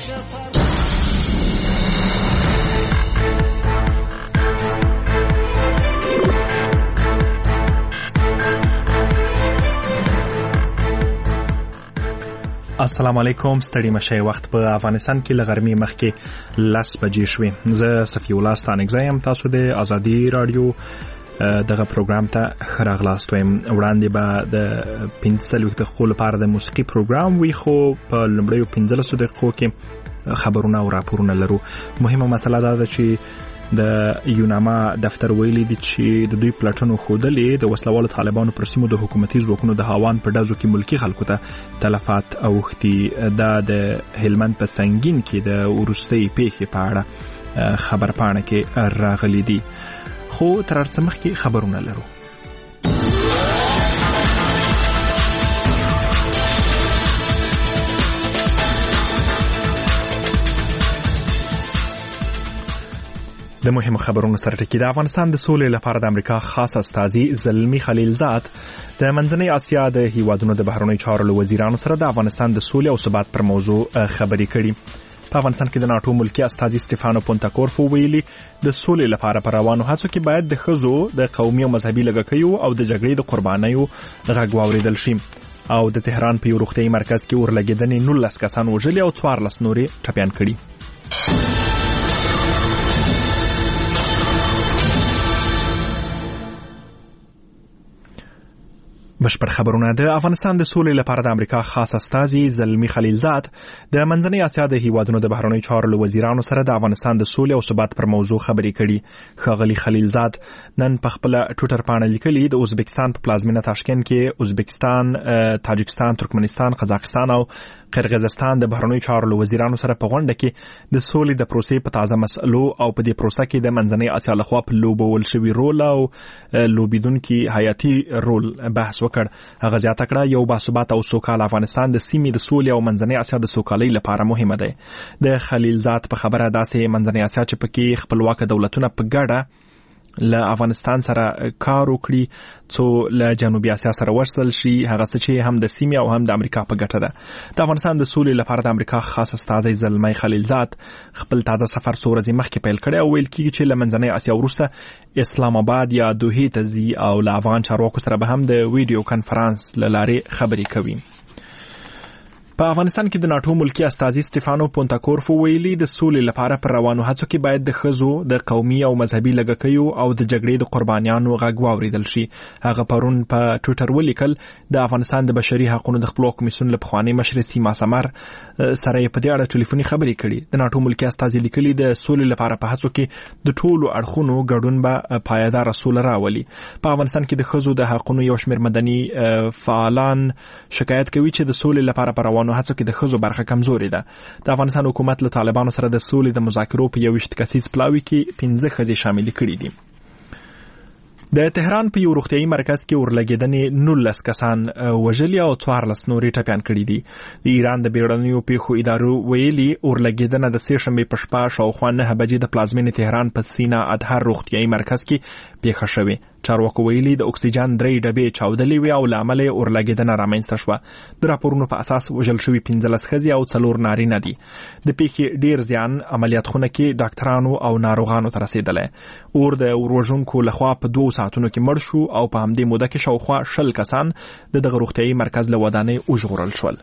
السلام علیکم. ستړي مشه. وخت په افغانستان کې لغرمې مخکې 10 بجې شوې. زه صفی الله ستانکزی یم. تاسو د ازادي رادیو دغه پروګرام ته ښه راغلاست وایم. وړاندې به د 15 دقیقو لپاره د موسیقي پروګرام وي، خو په لومړیو 15 دقیقو کې خبرونه او راپورونه لرو. مهمه مسله دا ده چې د یوناما دفتر ویلي دي چې د دوی پلاټونو خودلې د وسلوالو طالبانو پر سیمو د حکومتي ځواکونو د هاوان په ډزو کې ملکی خلکو ته تلفات اوښتي. دا د هلمند په سنگین کې د وروستۍ پیښې په اړه خبرپاڼه کې راغلي دي، خو تر هر څه مخکې خبرونه لرو. د مهمو خبرونو سره ټکی. د افغانستان د سولې لپاره د امریکا خاص استازي زلمی خلیلزاد د منځنۍ اسیا د هیوادونو د بهرنیو چارو له وزیرانو سره د افغانستان د سولې او ثبات پر موضوع خبرې کړي. په افغانستان کې د ناتو ملکی استازي سټيفانو پونتاکورفو ویلي د سولې لپاره پر روانو هڅو کې باید د ښځو د قومي او مذهبي لږکیو او د جګړې د قربانیو غږ واوریدل شي. او د تهران په یو روغتیايي مرکز کې اورلګیدنې 19 کسان وژلي او 14 نورې ټپیان کړي. بشپړ خبرونه. د افغانستان د سولې لپاره د امریکا خاص استازي زلمی خلیلزاد د منځنۍ اسیا د هیوادونو د بهرنیو چارو له وزیرانو سره د افغانستان د سولې او ثبات پر موضوع خبرې کړي. ښاغلي خلیلزاد نن په خپل ټویټر باندې لیکلي د ازبکستان په پلازمینه تاشکند کې ازبکستان، تاجکستان، ترکمنستان، قزاقستان او قرغیزستان د بهرنیو چارو له وزیرانو سره په غونډه کې د سولې د پروسې په تازه مسئلو او په دې پروسه کې د منځنۍ اسیا لخوا په لوبول شوی رول او لوبیدونکو حیاتي رول بحث وکړ. هغه زیاته کړه یو باثبات او سوکاله افغانستان د سیمې د سولې او منځنۍ اسیا د سوکالۍ لپاره مهمه ده. د خلیلزاد په خبره داسې منځنۍ اسیا چې پکې خپلواک دولتونه په ګډه له افغانستان سره کار وکړي څو له جنوبي اسیا سره وصل شي، هغه څه چې هم د سیمې او هم د امریکا په ګټه ده. د افغانستان د سولې لپاره د امریکا خاص استازي زلمی خلیلزاد خپل تازه سفر څو ورځې مخکې پیل کړی او ویل کېږي چې له منځنۍ اسیا وروسته اسلام آباد یا دوحې ته ځي او له افغان چارواکو سره به هم د ویډیو کانفرنس له لارې خبرې کوي. په افغانستان کې د ناتو ملکی استازي سټيفانو پونتاکورفو ویلي د سولې لپاره پر روانو هڅو کې باید د ښځو د قومي او مذهبي لږکیو او د جګړې د قربانیانو غږ واوریدل شي. هغه پرون په ټویټر ولیکل د افغانستان د بشري حقوقو د خپلواک کمیسیون له پخواني مشر سیما سمر سره په دې اړه ټلیفوني خبرې کړي. د ناتو ملکی استازي لیکلي د سولې لپاره په هڅو کې د ټولو اړخونو ګډون به پایدار سوله راولي. په افغانستان کې د ښځو د حقوقو یو شمېر مدني فعالان شکایت کوي چې د سولې لپاره پر روانو هڅو کې د ښځو برخه کمزوري ده. د افغانستان حکومت له طالبانو سره د سولې د مذاکرو په 21 کسیز پلاوي کې 15 ښځې شامل کړي دي. د تهران په یو روغتیايي مرکز کې اورلګیدنې 19 کسان وژلي او 14 نورې ټپیان کړي دي. د ایران د بیړنیو پیښو ادارو ویلي اورلګیدنه د سه شنبې په شپه شاوخوا 9 بجې د پلازمینې تهران په سینا ادهر روغتیايي مرکز کې پیښه شوې. چارواکو ویلي د اکسیجن 3 ډبې چاودلې وي او له امله اورلګیدنه رامنځته شوه. د راپورونو په اساس وژل شوي 15 ښځې او 4 نارینه دي. د پیښې ډیر زیان عملیات خونه کې ډاکټرانو او ناروغانو ته رسیدلی. اور د وژونکو لخوا په 2 ساعتونو کې مړ شو او په همدې موده کې شاوخوا 20 کسان د دغه روغتیايي مرکز له ودانۍ وژغورل شول.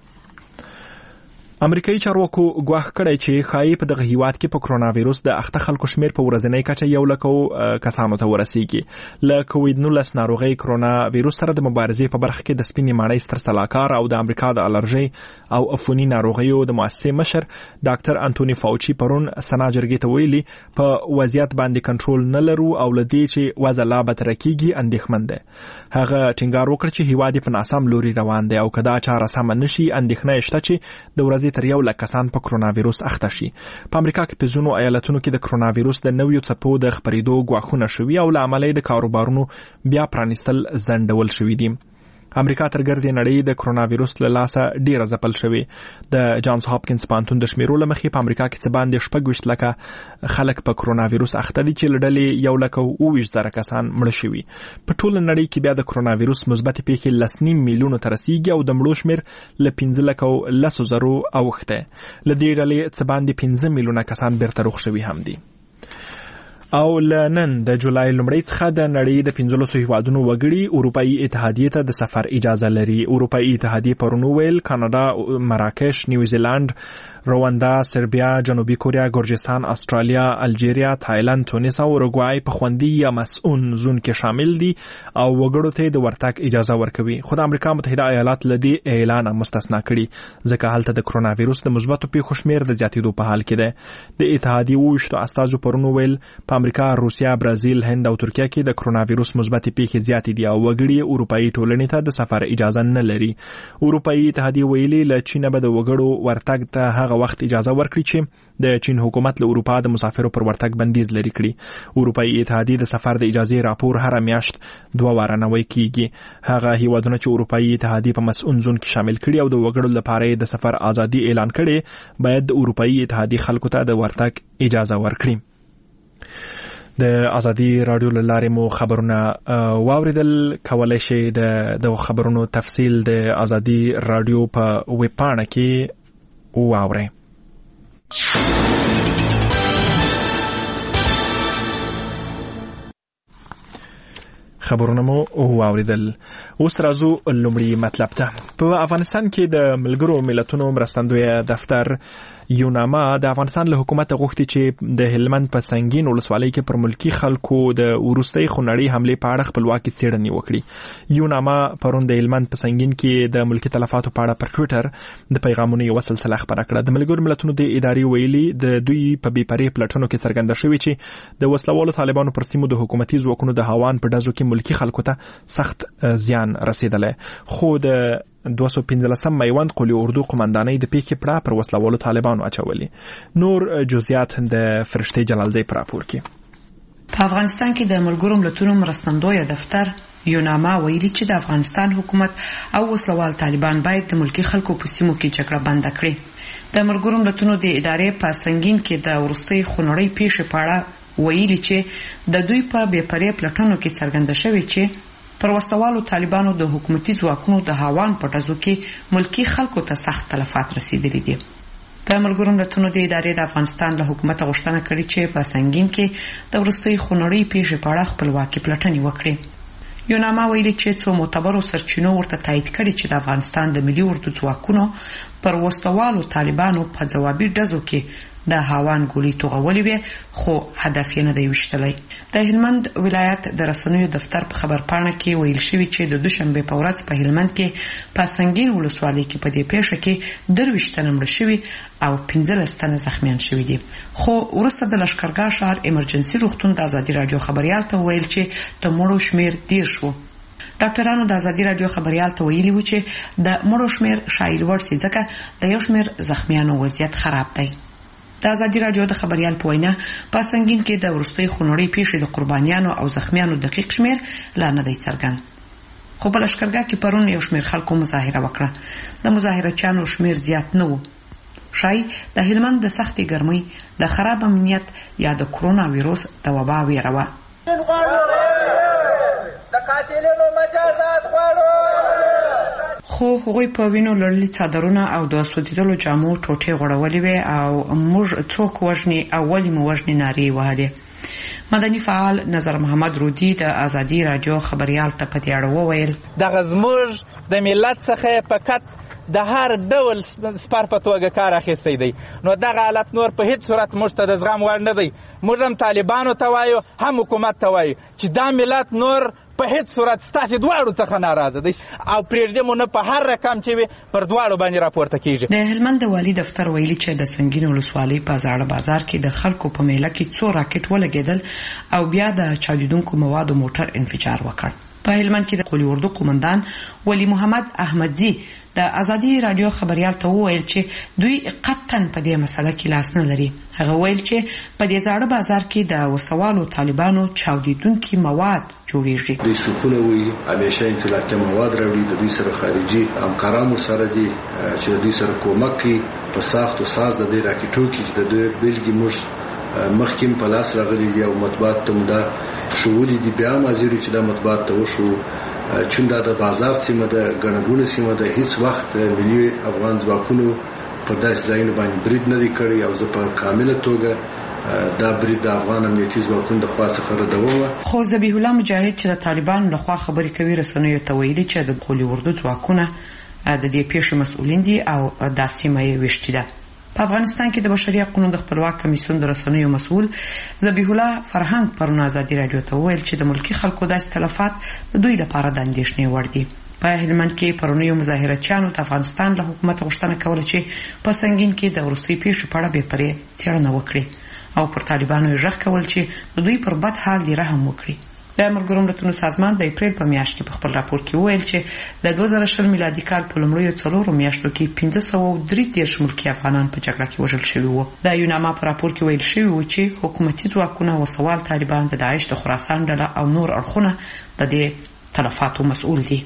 امریکایي چارواکو ګواښ کړی چې ښایي په دغه هیواد کې په کرونا وایروس د اخته خلکو شمیر په ورځنۍ کچه 100,000 کسانو ته ورسیږي. له کووید-19 ناروغي کرونا وایروس سره د مبارزې په برخه کې د سپینې ماڼۍ ستر سلاکار او د امریکا د الرژي او عفوني ناروغیو د مؤسسې مشر ډاکټر انټونی فاوچي پرون سنا جرګې ته ویلي په وضعیت باندې کنټرول نه لرو او لدې چې وضع لا بدتر کیږي اندېښمن ده. هغه ټینګار وکړ چې هیواد په ناسم لوري روان دی او کدا چاره سم نشي اندېښنه شته چې د ورځې تر 1 کسان په کرونا وایروس اخته شي. په امریکا کې په ځینو ایالتونو کې د کرونا وایروس د نویو څپو د خپرېدو ګواښونه شوي او له امله د کاروبارونو بیا پرانیستل ځنډول شوي دي. امریکا تر ګردې نړۍ د کرونا وایروس له لاسه ډیره ځپل شوې د جانز هاپکینز پوهنتون د شمیرو له مخې په امریکا کې څه باندې 26 لکه خلک په کرونا وایروس اخته دي چې له ډلې 1,27,000 کسان مړه شوي. په ټوله نړۍ کې بیا د کرونا وایروس مثبتې پیښې 9.5 میلیونو ته رسیږي او د مړو شمیر له 15,10,000 اوښتی. له دې ډلې څه باندې 15 میلیونه کسان بیرته روغ شوي هم دي. او لنن د جولای لومړۍ څخه د نړۍ د 15 هیوادونو وګړي اروپאי اتحادیې ته د سفر اجازه لري. اروپאי اتحادیې پرون ویل کاناډا، مراکش، نیوزیلند، رواندا، سربیا، جنوبي کوریا، ګرجستان، استرالیا، الجیریا، تایلند، تونس او اوروګوای په خوندي یا مسئون زون کې شامل دي او وګړو ته د ورتګ اجازه ورکوي. خو د امریکا متحده ایالات له دې اعلان مستثنا کړي ځکه هلته د کرونا وایروس د مثبتو پیښو شمیر د زیاتېدو په حال کې دی. د اتحادیې وویشتو استازو پرون ویل په امریکا، روسیا، برازیل، هند او ترکیه کې د کرونا وایروس مثبتې پیښې زیاتې دي او وګړي اروپאי ټولنې ته د سفر اجازه نه لري. اروپאי اتحادیې ویلي له چین به د وګړو ورتګ ته هغه وخت اجازه ورکړي چې د چین حکومت له اروپا د مسافرو پر ورتګ بندیز لري کړي. اروپאי اتحادیې د سفر د اجازه راپور هر میاشت 2 واره نوي کیږي. هغه هیوادونه چې اروپאי اتحادیې په مسئون زون کې شامل کړي او د وګړو لپاره د سفر ازادي اعلان کړي باید د اروپאי اتحادیې خلکو ته د ورتګ اجازه ورکړي. د ازادي رادیو له لارې مو خبرونه واوریدل. کولای شئ د خبرونو تفصیل د ازادي رادیو په ویب پاڼه کې واورئ. خبرونه مو واوریدل. اوس راځو لومړی مطلب ته. په افغانستان کې د ملګرو ملتونو مرستندوی دفتر یوناما د افغانستان له حکومت غوښتي چې د هلمند په سنگین ولسوالۍ کې پر ملکی خلکو د وروستۍ خونړۍ حملې په اړه خپلواکي څېړنې وکړي. یوناما پرون د هلمند په سنگین کې د ملکی تلفاتو په اړه پر ټویټر د پیغامونو یو سلسله خپره کړه. د ملګرو ملتونو د ادارې ویلي د دوی په بې پرې پلټنو کې څرګنده شوې چې د وسلوالو طالبانو پر سیمو د حکومتي ځواکونو د هاوان په ډزو کې ملکی خلکو ته سخت زیان رسیدلی. خو د 215 میوند قلی اردو قماندانۍ د پیښې پړه پر وسلوالو طالبانو اچولي. نور جزئیات د فرشتي جلالزی پر راپور کې. په افغانستان کې د ملګرو ملتونو مرستندوی دفتر یوناما ویلي چې د افغانستان حکومت او وسلوال طالبان باید د ملکی خلکو په سیمو کې جګړه بند کړي. د ملګرو ملتونو د ادارې په سنگین کې د ورستۍ خونړۍ پیښې په اړه ویلي چې د دوی په بې پرې پلټنو کې څرګنده شوی چې پر وسلوالو طالبانو د حکومتي ځواکونو د هاوان په ډزو کې ملکی خلکو ته سخت تلفات رسیدلي دي. د ملګرو ملتونو د ادارې د افغانستان له حکومت غوښتنه کړې چې په سنگین کې د وروستۍ خونړۍ پیښې په اړه خپلواکي پلټنې وکړي. یوناما ویلي چې څو معتبرو سرچینو ورته تایید کړي چې د افغانستان د ملي اردو ځواکونو پر وسلوالو طالبانو په ځوابي ډزو کې د هاوان ګولۍ توغولې وې خو هدف یې نه دی ویشتلی. د هلمند ولایت د رسنیو دفتر په خبرپاڼه کې ویل شوي چې د دوشنبې په ورځ په هلمند کې په سنگین ولسوالۍ کې په دې پیښه کې 23 تنه مړه شوي او 15 تنه زخمیان شوي دي. خو وروسته د لښکرګاه ښار ایمرجنسي روغتون د ازادي راډیو خبریال ته ویل چې د مړو شمیر ډیر شو. ډاکټرانو د ازادي راډیو خبریال ته ویلي و چې د مړو شمیر شایل ورسي ځکه د یو شمیر زخمیانو وضعیت خراب دی. د ازادي راډیو د خبریال په وینا په سنگین کې د ورستۍ خونړۍ پیښې د قربانیانو او زخمیانو دقیق شمیر لا نه دی څرګند. خو په لښکرګاه کې پرون یو شمیر خلکو مظاهره وکړه. د مظاهرچیانو شمیر زیات نه و. شای د هلمند د سختې ګرمۍ د خراب امنیت یا د کرونا وایروس د وبا ویره وه. خو هغوی په وینو لړلي څادرونه او د سوځېدلو جامو ټوټې غوړولې وې او موږ څوک وژني او ولې مو وژني نارې وهلې. مدني فعال نظر محمد رودي د ازادي راډیو خبریال ته په دې اړه وویل دغه زموږ د ملت څخه فقط د هر ډول سپر په توګه کار اخیستی دی. نو دغه حالت نور په هیڅ صورت موږ ته د زغم وړ نه دی. موږ هم طالبانو ته وایو هم حکومت ته وایو چې دا ملت نور په هیڅ صورت ستاسې دواړو څخه ناراضه دی او پرېږدي مو نه په هر رقم چې وي پر دواړو باندې راپورته کېږي. د هلمند د والي دفتر ویلي چې د سنگین ولسوالۍ په زاړه بازار کې د خلکو په میله کې 2 راکټ ولګېدل او بیا د چاودېدونکو موادو موټر انفجار وکړ. په هلمند کې د قولي اردو قومندان ولی محمد احمدزي د ازادي رادیو خبريال ته وویل چې دوی قطعاً په دې مسله کې لاس نه لري. هغه ویل چې په دې زاړه بازار کې د وسوالو طالبانو چاودیدونکي مواد جوړیږي. دوی سکونه وي همیشه انفلاکي مواد راوړي، د دوی سره خارجي همکارانو سره دي چې دوی سره کومک کوي په ساخت او ساز د دې راکټو کې چې د دوی بلګي موږ مخکیم په لاس راغلي دي او مطبوعات ته دا شغولي دي. بیا مازیری چې د مطبوعات ته وشو چون دا د بازار سیمه د غنګونه سیمه د هیڅ وخت ملي افغان ځواکونو په داسې ځایونو باندې برید نه دی کړی او زه په کامله توګه دا برید د افغان امنیتي ځواکونو د خوا څخه ردوم. خو ذبیح الله مجاهد چې د طالبانو لخوا خبرې کوي رسنیو ته ویلي چې د قولي اردو ځواکونه د دې پیښې مسؤلین دي او دا سیمه یې ویشتي ده. په افغانستان کې د بشري حقوقو د خپلواک کمیسیون د رسنیو مسؤل ذبیح الله فرهنګ پرون ازادي رادیو ته ویل چې د ملکی خلکو داسې تلفات د دوی لپاره د اندېښنې وړ دي. په هلمند کې پرونیو مظاهرچیانو د افغانستان له حکومت غوښتنه کوله چې په سنگین کې د وروستي پیښو په اړه بې پرې څېړنه وکړي او پر طالبانو یې غږ کول چې د دوی پر بد حال دې رحم وکړي. د ملګرو ملتونو سازمان د اپریل په میاشت کې په خپل راپور کې ویل چې د 2020 میلادي کال په لومړیو 4 میاشتو کې 533 ملکي افغانان په جګړه کې وژل شوي وو. د یوناما په راپور کې ویل شوی و چې حکومتي ځواکونه او سوال طالبان د داعش د خراسان ډله او نور اړخونه د دې تلفاتو مسؤل دي.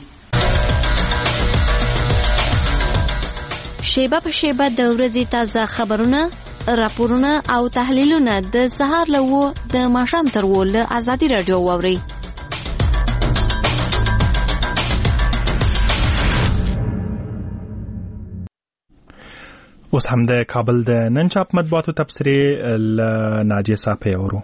شیبه په شیبه د ورځې تازه خبرونه، راپورونه او تحلیلونه د سهار له 9 د ماښام تر 10 له ازادي رادیو واورئ. اوس هم د کابل د نن چاپ مطبوعاتو تبصرې له ناجیه صافی اورو.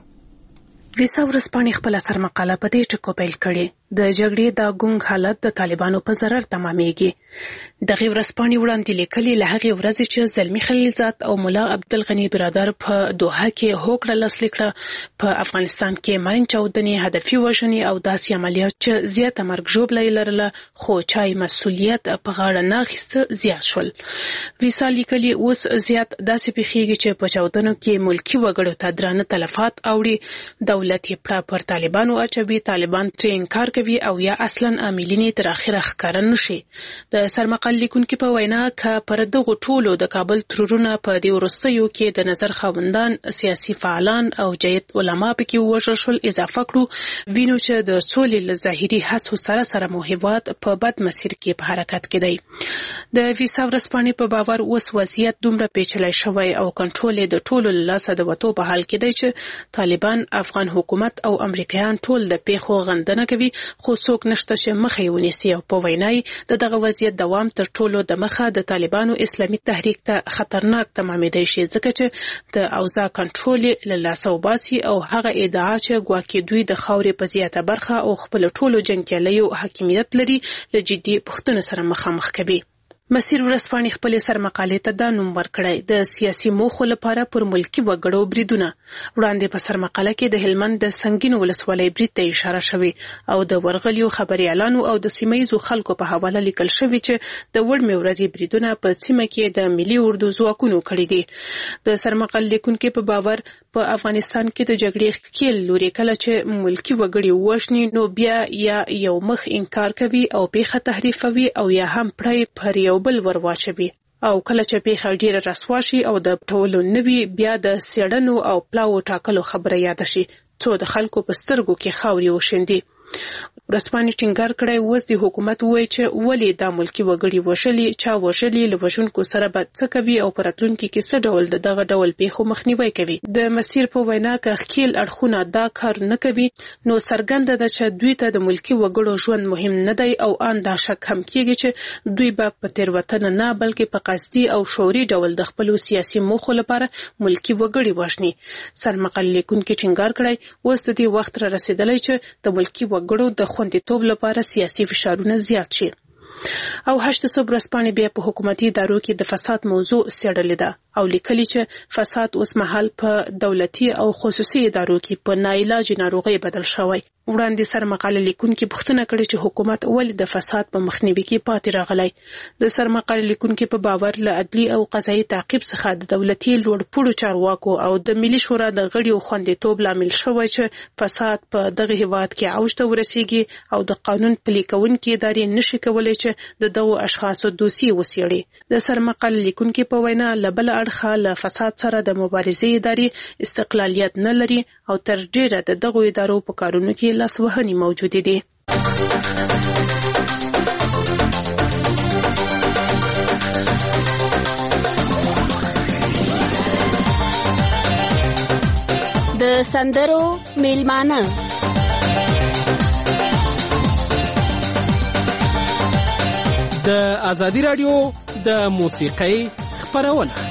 ویسا ورځپاڼې خپل سرمقاله په دې ټکو پیل کړي د جګړې د ګونګ حالت د طالبانو په ضرر تمامېږي. دغه ورځپاڼې وړاندې لیکلي له هغې ورځې چې زلمی خلیلزاد او مولا عبدالغني برادر په دوحه کې هوکړه لاسلیک کړه په افغانستان کې ماین چاودنې، هدفي وژنې او داسې عملیات چې زیاته مرګ ژوبله یې لرله خو چای مسؤلیت په غاړه نه اخیسته زیات شول. ویسا لیکلي اوس زیات داسې پیښیږي چې په چاودنو کې ملکي وګړو ته درانه تلفات اوړي، دولت یې پر طالبانو اچوي، طالبان ترې انکار کوي او یا اصلا عاملین تر اخره ښکاره نشي. د سرمقال لیکونکو په وینا که پر دغه ټولو د کابل ترورونه په دې وروستیو کې د نظر خاوندان، سیاسي فعالان او جید علما پکې وژل شول اضافه کړو، وینو چې د سولې له ظاهري هڅو سره سره مو هیواد په بد مسیر کې په حرکت کې دی. د ویسا ورځپاڼې په باور اوس وضعیت دومره پیچلی شوی او کنټرول د ټولو له لاسه د وتو په حال کې دی چې طالبان، افغان حکومت او امریکایان ټول د پیښو غندنه کوي خو څوک نشته چې مخه یې ونیسي او په وینای دغه وضعیت دوام تر ټولو د مخه د طالبانو اسلامي تحریک ته خطرناک تمامېدای شي ځکه چې د اوضاع کنټرول له لاسه وباسي او هغه ادعا چې ګواکې دوی د خاورې په زیاته برخه او خپل ټولو جنګیالیو حاکمیت لري له جدي پوښتنو سره مخامخ کوي. مسیر ورځپاڼې خپل سرمقالې ته دا نوم ورکړی د سیاسي موخو لپاره پر ملکی وګړو بریدونه. وړاندې په سرمقاله کې د هلمند د سنگین ولسوالۍ برید ته اشاره شوې او د ورغلیو خبريالانو او د سیمایي خلکو په حواله لیکل شوی چې د وړمې ورځې بریدونه په سیمه کې د ملي اردو ځواکونو کړی دي. د سرمقال لیکونکو په باور په افغانستان کې د جګړې ښکیل لوري کله چې ملکی وګړي وښني نو بیا یا یو مخ انکار کوي او پیښه تحریفوي او یا هم پرې پر یو بل ورواچوي او کله چې پیښه ډیره رسوا شي او د ټولو نوي بیا د سیړنو او پلاو ټاکلو خبره یاد شي څو د خلکو په سترګو کې خاوري وشندي. ورځپاڼې ټینګار کړی اوس د حکومت وایي چې ولې دا ملکی وګړي وشلي چا وشلي له وژونکو سره به څه کوي او په راتلونکي کې څه ډول دغه ډول پیښو مخنیوي کوي. د مسیر په وینا که ښکیل اړخونه دا کار نه کوي نو څرګنده ده چې دوی ته د ملکی وګړو ژوند مهم نه دی او ان دا شک هم کېږي چې دوی به په تېروتنه نه بلکې په قصدي او شعوري ډول د خپل سیاسي موخو لپاره ملکی وګړي وژني. سرمقال لیکونکو ټینګار کړی اوس د دې وخت را رسیدلی چې د ملکی وګړو د خوندیتوب لپاره سیاسي فشارونه زیات شي. او 8 صبح ورځپاڼې بیا په حکومتي ادارو کې د فساد موضوع څېړلې ده. او لیکلي چې فساد اوس مهال په دولتي او خصوصي ادارو کې په ناعلاج ناروغي بدل شوی. وړاندې سرمقاله لیکونکي پوښتنه کړې چې حکومت ولې د فساد په مخنیوي کې پاتې راغلی. د سرمقاله لیکونکي په باور له عدلي او قضایي تعقیب څخه د دولتي لوړپوړو چارواکو او د ملي شورا د غړیو خوندیتوب لامل شوی چې فساد په دغه هیواد کې اوج ته ورسیږي او د قانون پلي کوونکي ادارې نشي کولی چې د دغو اشخاصو دوسیې وڅېړي. د سرمقاله لیکونکي په وینا له بل اړخه له فساد سره د مبارزې ادارې استقلالیت نه لري او تر ډیره د دغو ادارو په کارونو کې لاسوهنې موجودې دي. د سندرو میلمانه د ازادي رادیو د موسیقۍ خپرونه.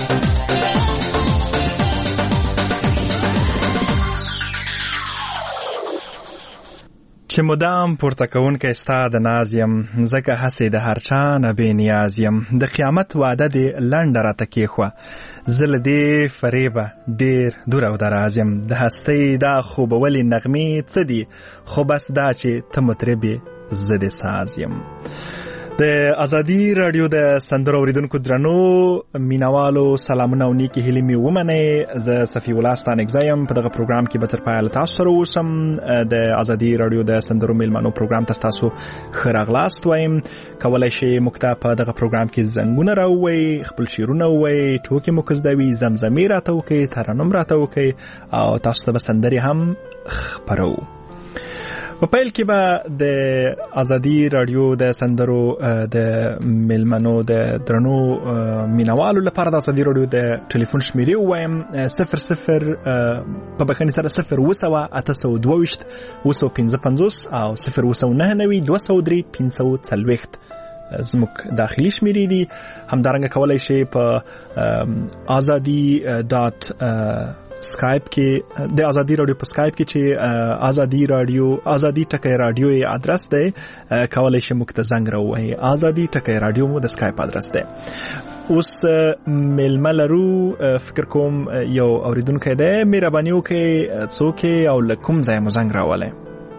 چې مدام پورته کوونکی ستا د ناز یم، ځکه هسې د هر چا نه بې نیاز یم. د قیامت وعده دې لنډه راته کېښوه، زه له دې فریبه ډېر دور او دراز یم. د هستۍ دا خوبولې نغمې څه دي، خو بس دا چې ته مطرب یې زه دې ساز یم. د ازادي رادیو د سندرو اوریدونکو درنو مینوالو سلامونه او نیکی هیلې مې ومنئ. زه صفي الله ستانکزی یم. په دغه پروګرام کې به تر پایه له تاسو سره اوسم. د ازادي رادیو د سندرو میلمنو پروګرام ته تاسو ښه راغلاست وایم. کولی شئ موږ ته په دغه پروګرام کې زنګونه راووایئ، خپل شعرونه ووایئ، ټوکې مو که زده وي، زمزمې راته وکړئ، ترنم راته وکړئ او تاسو ته به سندرې هم خپرو. په پیل کې به د ازادي رادیو د سندرو د میلمنو د درنو مینوالو لپاره د ازادي رادیو د ټلیفون شمیرې ووایم: 00 په بخښنې سره 0 822 او 099 203 540 زموږ داخلي شمیرې دي. همدارنګه کولی شئ په ازادي ډاټ سکایپ کې د ازادي رادیو په سکایپ کې چې ازادي ټکی رادیو ادرس دی، کولی شئ موږ ته زنګ راووهئ. ازادي ټکی رادیو مو د سکایپ ادرس دی. اوس میلمه لرو، فکر کوم یو اوریدونکی دی. مهرباني وکړئ څوک او له کوم ځای مو زنګ راولی؟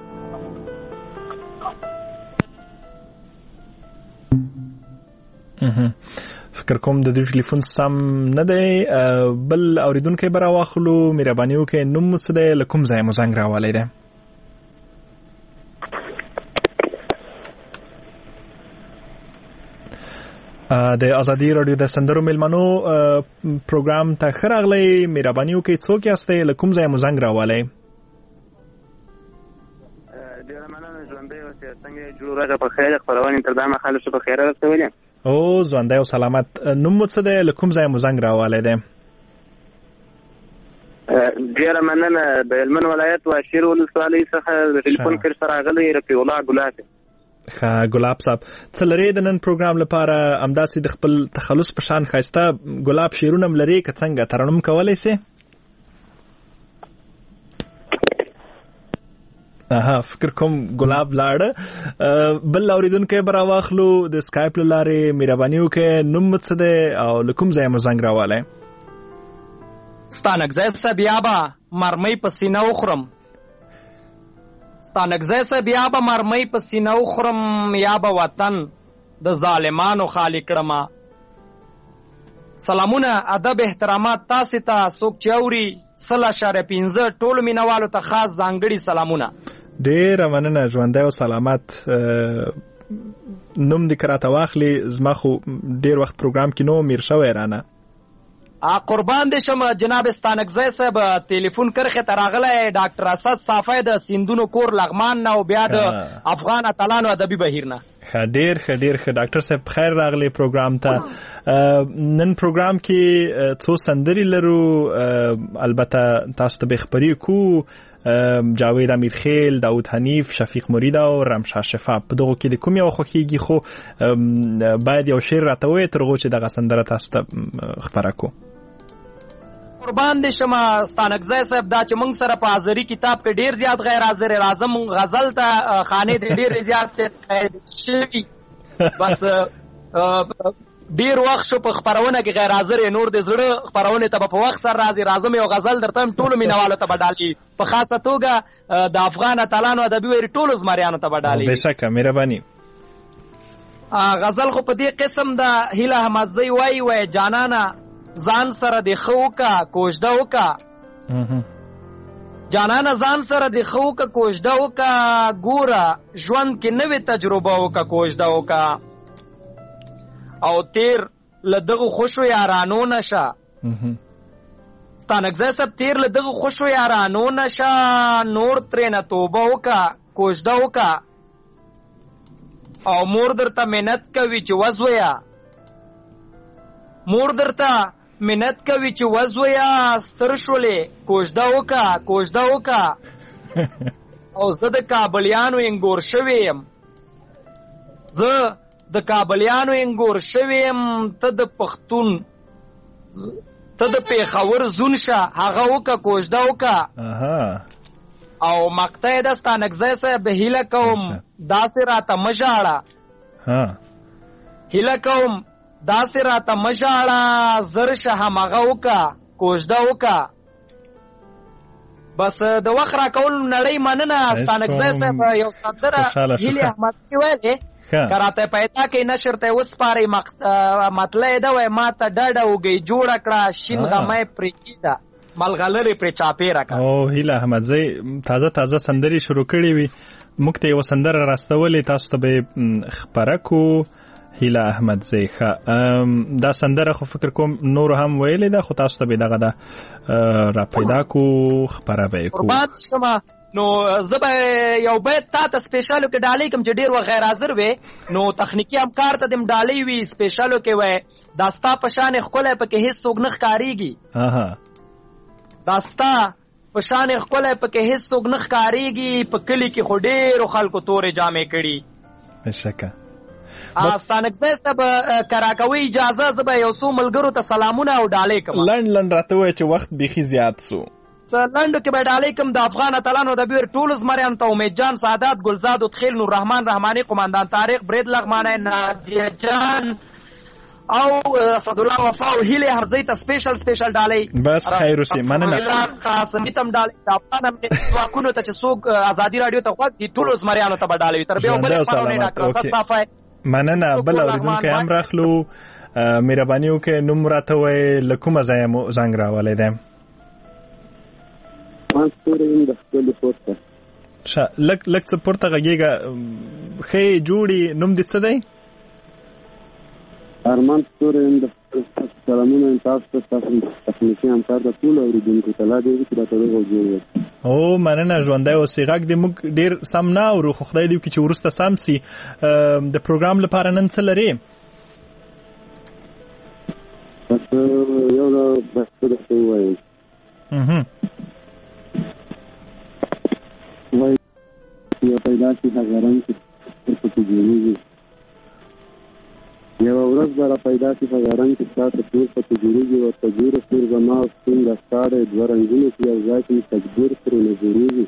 فکر کوم د دې ټلیفون سم نه دی. بل اوریدونکی به راواخلو. مهرباني وکړئ نوم مو څه دی، له کوم ځای مو زنګ راولی دی؟ د ازادي رادیو د سندرو میلمنو پروګرام ته ښه راغلی. مهرباني وکړئ څوک یاستئ، له کوم ځای مو زنګ راولی؟ ډېره مننه. ژوندی اوسئ، څنګه جوړ راغله په خیر خپرونې تر دا مهاله شو په خیر رسولې. او ژوندی او سلامت. نوم مو څه دی، له کوم ځای مو زنګ راولی دی؟ ډېره مننه. د هلمند ولایت واشیر ولسوالۍ څخه د ټلیفون کې سره راغلی رفیع الله ګلاب. ښه ګلاب صاحب، څه لرې د نن پروګرام لپاره؟ همداسې د خپل تخلص په شان ښایسته ګلاب شعرونه هم لرې که څنګه ترنم کولی سې؟ فکر کوم ګلاب لاړه. بل اوریدونکی به راواخلو د سکایپ له لارې. مهرباني وکړئ نوم مو څه دی او له کوم ځای مو زنګ راولی؟ ستانکزی صاحب یا به مرمۍ په سینه وخورم، ستانکزی صاحب یا به مرمۍ په سینه وخورم، یا به وطن د ظالمانو خالی کړمه. سلامونه، ادب، احترامات تاسې ته. څوک چې اوري 0.5 ټولو مینوالو ته خاص ځانګړي سلامونه. ډېره مننه. ژوندی او سلامت. نوم دې که راته واخلي، زما خو ډېر وخت پروګرام کې نو میر شوی رانه. قربان دې شم جناب ستانکزی صاحب. ټلیفون کرښې ته راغلی ډاکټر اسد صافی د سیندونو کور لغمان نه او بیا د افغان اتلانو ادبي بهیر نه. ډېر ښه ډاکټر صاحب، خیر راغلی پروګرام ته. نن پروګرام کې څو سندرې لرو، البته تاسو ته به خبرې کوو. جاوید امیرخیل، داود حنیف، شفیق مرید او رمشا شفا. په دغو کې د کوم یو خوښیږي؟ خو باید یو شعر راته ووایې تر هغو چې دغه سندره تاسو ته خپره کړو. قربان دې شم ستانکزی صاحب، دا چې موږ سره په حاضري کتاب کې ډېر زیات غیر حاضر راځم غزل ته خانې دې ډېرې زیات شوي. بس ډیر وخت شو په خبرونه کې غیر حاضر نور د زړه خبرونه ته په وخت سره راځي. راځم یو غزل درته ټولو مینوالو ته بدالي، په خاصه توګه د افغان اتلانو ادبي ویري ټولو زمریانو ته بدالي. بشکه مهرباني. غزل خو په دې قسم د هیله احمدزی وای جانانا ځان سره د خوکا کوژده وکا، جانانا ځان سره د خوکا کوژده وکا، ګوره ژوند کې نوې تجربه وکا کوژده وکا، او تیر لدغه خوشو یارانو نشه ستانګزه سب تیر لدغه خوشو یارانو نشه، نور ترنه توبه وکا کوژده وکا، او مور درته منت کوي چې وزویا، مور درته منت کوي چې وزویا، ستر شولې کوژده وکا کوژده وکا، او زه د کابلیانو انګور شویم، زه د کابلیانو انګور شویم، ته د پښتون ته د پیښور زون شه هغه وکا کوژده وکا. او مقطع د ستانګزه صاحب هیله کوم داسې راته مژاړه، هیله کوم داسې راته مژاړه، زر شه همغه وکا کوژده وکا. بس د وخت راکول نړۍ مننه. ستانګزه صاحب یو سندره هیله احمدزی ویلې کراته پیدا کې نشر ته وسپاري مطلب دا وای ما ته ډډه وګي جوړ کړه شین غمه پرېکیدا ملغلره پر چاپیرا کا. او هیله احمدزی تازه سندري شروع کړې وي، موږ ته یو سندره راستولې، تاسو ته به خبره کو. هیله احمدزی دا سندره خو فکر کوم نور هم ویلې ده، خو تاسو ته به دغه دا را پیدا کو خبره به کو. قربان شمه نو زبا یو بیت تا ته سپیشالو کې ډالې کوم چې ډیر و غیر حاضر وې، نو تخنیکی همکار ته دم ډالې وي سپیشالو کې وې داستا پشان خپل پکې هیڅ څوک نه ښکاریږي، داستا پشان خپل پکې هیڅ څوک نه ښکاریږي، په کلی کې خو ډیر خلکو تورې جامې کړي. بشکه ستانګزه صاحب کراکوي اجازه زبا یو څو ملګرو ته سلامونه او ډالې کوم. لند راته وای چې وخت بيخي زیات سو لنډو کې به ډالۍ کوم د افغان اتلانو د بیر ټولو زمریانو ته امید جان سعادت ګلزاد تخیل نور رحمان رحمانی قومندان طارق برید لغمانه نادیه جان او اسد الله وفا او هیله هرزی ته سپیشل ډالۍ. بس خیر وشي مننه. قاسمی تم ډالۍ د افغان واکونو ته چې څوک ازادي رادیو ته خوښ دي ټولو زمریانو ته به ډالۍ تر به بل خبرونه ډاکټر اسد صافای مننه. بل اوریدونکو هم راخلو مهرباني وکړئ نوم راته وای لکوم ځای مو زنګ راولې ده. مانستورین د خپل پورته لک څه پورته غږیږي خې جوړي نوم دې څه دی؟ ارمان ستورین د سلامونه تاسو ته تخنیکی همکار د ټول اوریدونکو ته لا دې چې راته وګورئ. او مننه ژوندۍ اوسې. غږ دې موږ ډیر سم نه اورو، خو خدای دې وکړي چې وروسته سم سي. د پروګرام لپاره نن څه لري؟ یو بس درته وایم وای یو پیدا شي هغه رنګ چې په جوړیږي، یو ورځ به را پیدا شي هغه رنګ چې تاسو ټول په جوړیږي، او تجربه سور زما او څنګه ستاره دوه رنګونه چې یو ځای کې تدبیر پر نظریږي،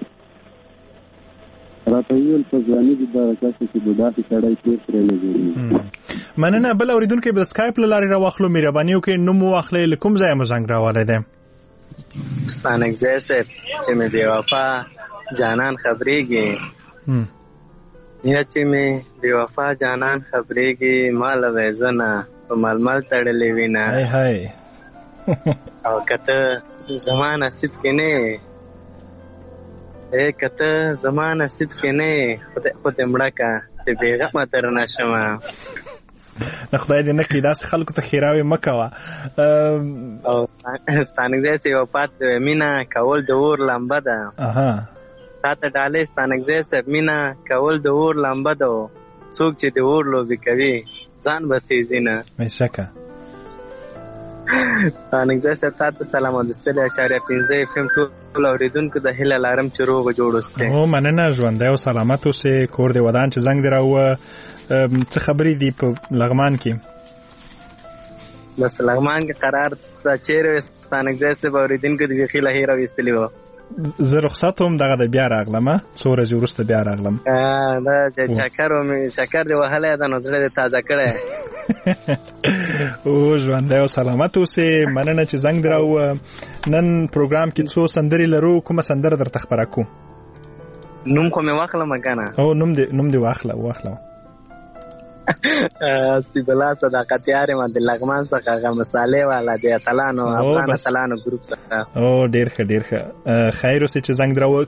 راته ویل په ځاني د تاسو چې د داسې سړی پر نظریږي. مننه. بل اوریدونکو به سکایپ لاري راوخلو مهرباني وکړئ نوم واخلئ لکوم ځای مو زنګ راوړی دی. ستانګزه صاحب چې مې دی وفا جانان خبرېږي، یا چې مې دی وفا جانان خبرېږي، مال وېزنه په ململ تړلې وینا او کته زما نصیب کې نه کته زما نصیب کې نه خود مړه کا چې بیغمه تر نشمه. نه خدای دې نه کړي داسې خلکو ته خیراوي مه کوه. او ستانګزی صاحب وفات مینه کول د اور لمبه ده. تا ته ډالۍ ستانګزی صاحب مینه کول د اور لمبه ده، څوک چې د اور لوبې کوي ځان به سېځي نه. بېشکه ستانګزی صاحب تا ته سلام او د 3.5 FM ټول اورېدونکو د هیله لارم چې روغ جوړ اوسئ. او مننه ژوندی او سلامت اوسئ. کور دې ودان چې زنګ دې راووه. څه خبرې دي په لغمان کې؟ بس لغمان کې قرار ته چیرې ستانګزی صاحب اورېدونکو د بیخي له هیره ویستلي وو. زه رخصت هم دغه بیا راغلم څو ورځې وروسته بیا راغلم دا چکر دی وهلی ده نو زړه دې تازه کړی او ژوندی او سلامت اوسې مننه چې زنګ دې راووه نن پروګرام کې څو سندرې لرو کومه سندره درته خپره کړو نوم خو مې واخلم که نه او نوم دې واخله سیب الله صداقت یار ما د لغمان څخه هغه مصالې والا د اتلانو افغان اتلانو ګروپ څخه او ډیر ښه خیر اوسې چې زنګ دراو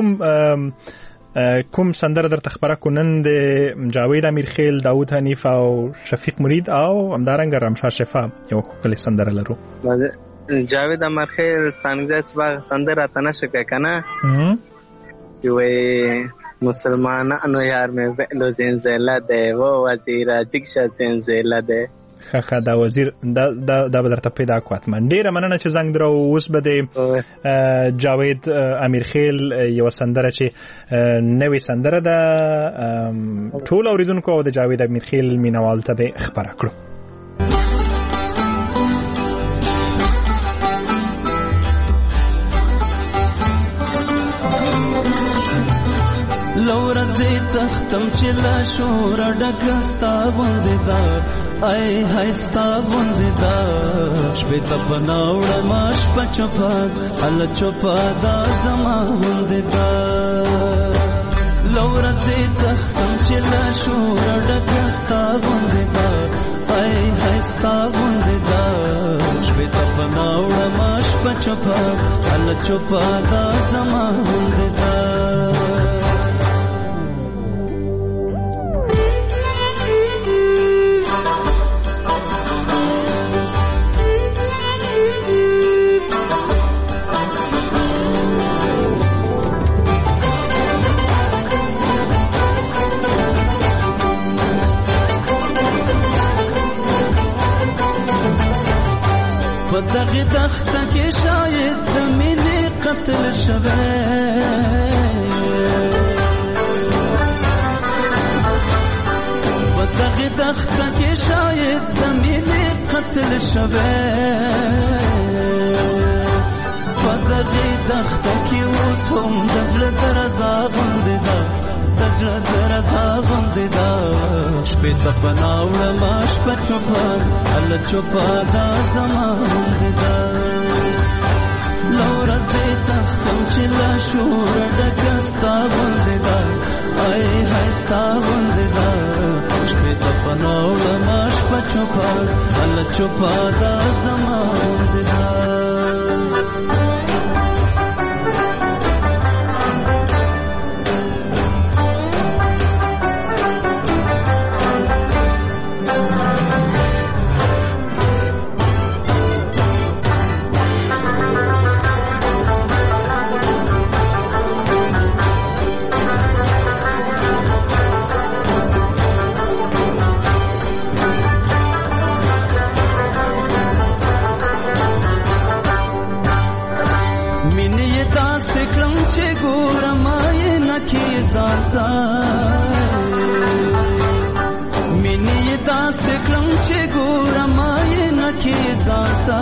کوم سندره درته خبره کونن د جاوید امیرخیل داود حنیف او شفیق مرید او همدارنګه رمشا شفا یو کلی سندره لرو جاوید امیرخیل څنګه سندره تنه شکه کنه وی مسلمانانو یار مې ویلو زنزله ده و وزیر جګشه زنزله ده خخه دا وزیر دا به درته پیدا کوات من ډیره مننه چې زنګ درو اوس به د جاوید امیرخیل یو سندره چې نوې سندره ده ټول اوریدونکو او د جاوید امیرخیل مینوال ته به خبره کړو لورځي تختم چې لا شور ډګستا غوندې دا ای هستا غوندې دا شپې ته پناوړه ماش پچپا ال چوپا دا زما غوندې دا لورځي تختم چې لا شور ډګستا غوندې دا ای هستا غوندې دا شپې ته پناوړه ماش پچپا ال چوپا دا زما غوندې دا دغه دخته کې شاید د مینې قتل شوه دغه دخته کې شاید د مینې قتل شوه دغه دخته کې اوس هم د زړه درزا غوندې ده د زړه درزا غوندې ده شپې ته پناوړه ما شپه چوپه هله چوپه دا زما غوندې ده لورځې تختم چې له شوره ډکه ستا غوندې ده ای های ستا غوندې ده شپې ته پناوړه ما شپه چوپه هله چوپه دا زما غوندې ده مینې داسې کړم چې ګوره ما یې نکې ځانته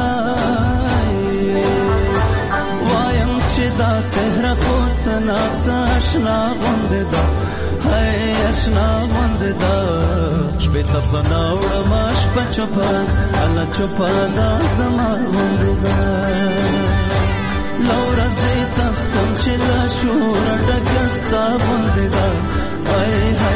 وایم چې دا څهره خو څه ناڅه اشنا غوندې ده هی اشنا غوندې ده شپې ته پناوړه ما شپه چوپه هله چوپه دا زما غوندې ده لورځې تختم چې له شوره ډکه ستا غوندې ده ای های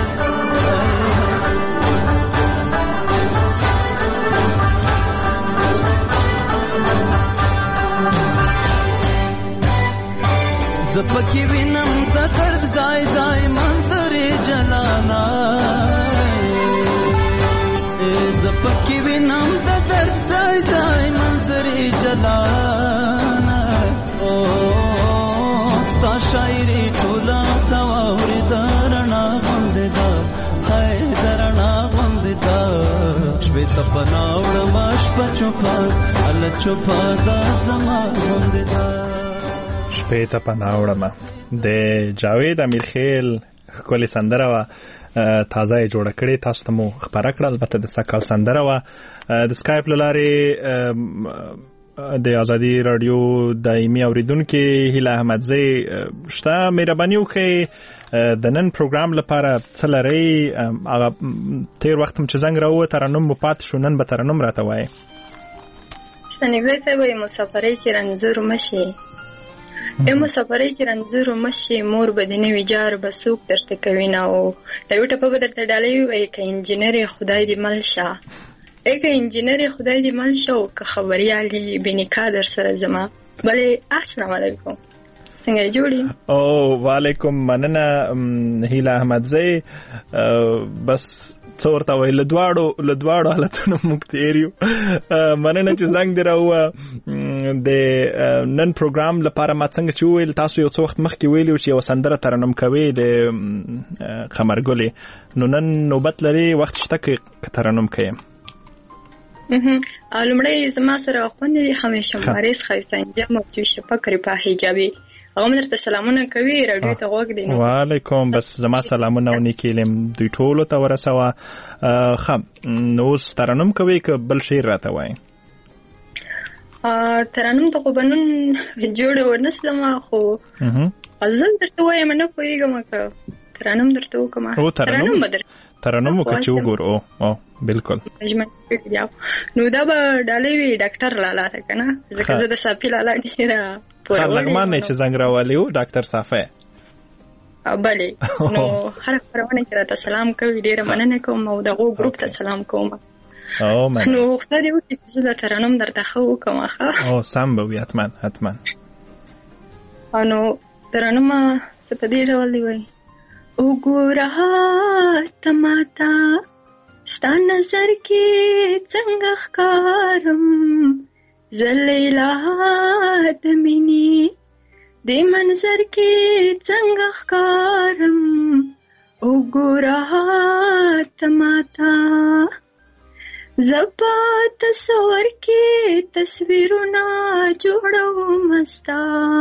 زه پکې وینم د درد ځای ځای منظرې جلانا زه پکې وینم د درد ځای ځای منظرې جلانا ستا شاعري ټوله تا واورې درنا غوندې ده هی درنا غوندې ده شپې ته پناوړه ما شپه چوپه هله چوپه دا زما غوندې ده شپې ته پناوړه د جاوید امیرخیل ښکلې سندره وه تازه یې جوړه کړې تاسو ته مو خپره کړه البته د سږ کال سندره وه د سکایپ له لارې د ازادي رادیو دایمي اوریدونکو هیله احمدزی شته مهرباني وکړئ د نن پروګرام لپاره څه لرئ هغه تیر وخت چې زنګ راووت ترنم مو پات شو نن به ترنم راته وایي شتنګزی ته وایي مسافرۍ کې رنځور مشي مسافرۍ کې رنځور مشي مور به د نوي جار به څوک درته کوي نه او د یو ټپه به درته ډالۍ وایي که انجینر خدای دې مل شه که انجینر خدای دې مل شه او که خبریالي بېنکا در سره زما بلې السلام علیکم څنګه یې جوړ یې او وعلیکم مننه هیله احمدزی بس څه ورته وایي له دواړو حالتونو موږ تېر یو مننه چې زنګ دې راووه د نن پروګرام لپاره ما څنګه چې وویل تاسو یو څه وخت مخکې ویلي و چې یوه سندره ترنم کوئ د قمرګلې نو نن نوبت لري وخت شته که ترنم کوئ لومړی زما سره خوند دي همیشه مبارز ښایسته انجام مفتي شفق رفاه حجابي هغه درته سلامونه کوي راډیو ته غوږ دی وعلیکم بس زما سلامونه او نیکې لیم دوی ټولو ته ورسوه ښه نو اوس ترنم کوئ که بل شعر راته وایي ترنم ته خو به نن جوړه ورنسلمه خو غزل درته وایم نه پوهېږم که ترنم درته وکړم ترنم وکړه چې وګورو او بالکل نو دا به ډالۍ وي ډاکټر لالا ته که نه ځکه زه د صافي لالا ډېره لغمان نه چې زنګ راولی و ډاکټر صافی بلې نو هره خپرونه کې راته سلام کوي ډېره مننه کوم او دغو ګروپ ته سلام کوم نو خدای دې وکړي چې زه د ترنم درته ښه وکړم او سم به وي حتما نو ترنمه څه په دې ډول دی وایي وګوره ته ماته ستا نظر کې څنګه ښکارم زه لیلا د مینې دې منظر کې څنګه ښکارم وګوره ته ماته زه په تصور کې تصویرونه جوړوم ستا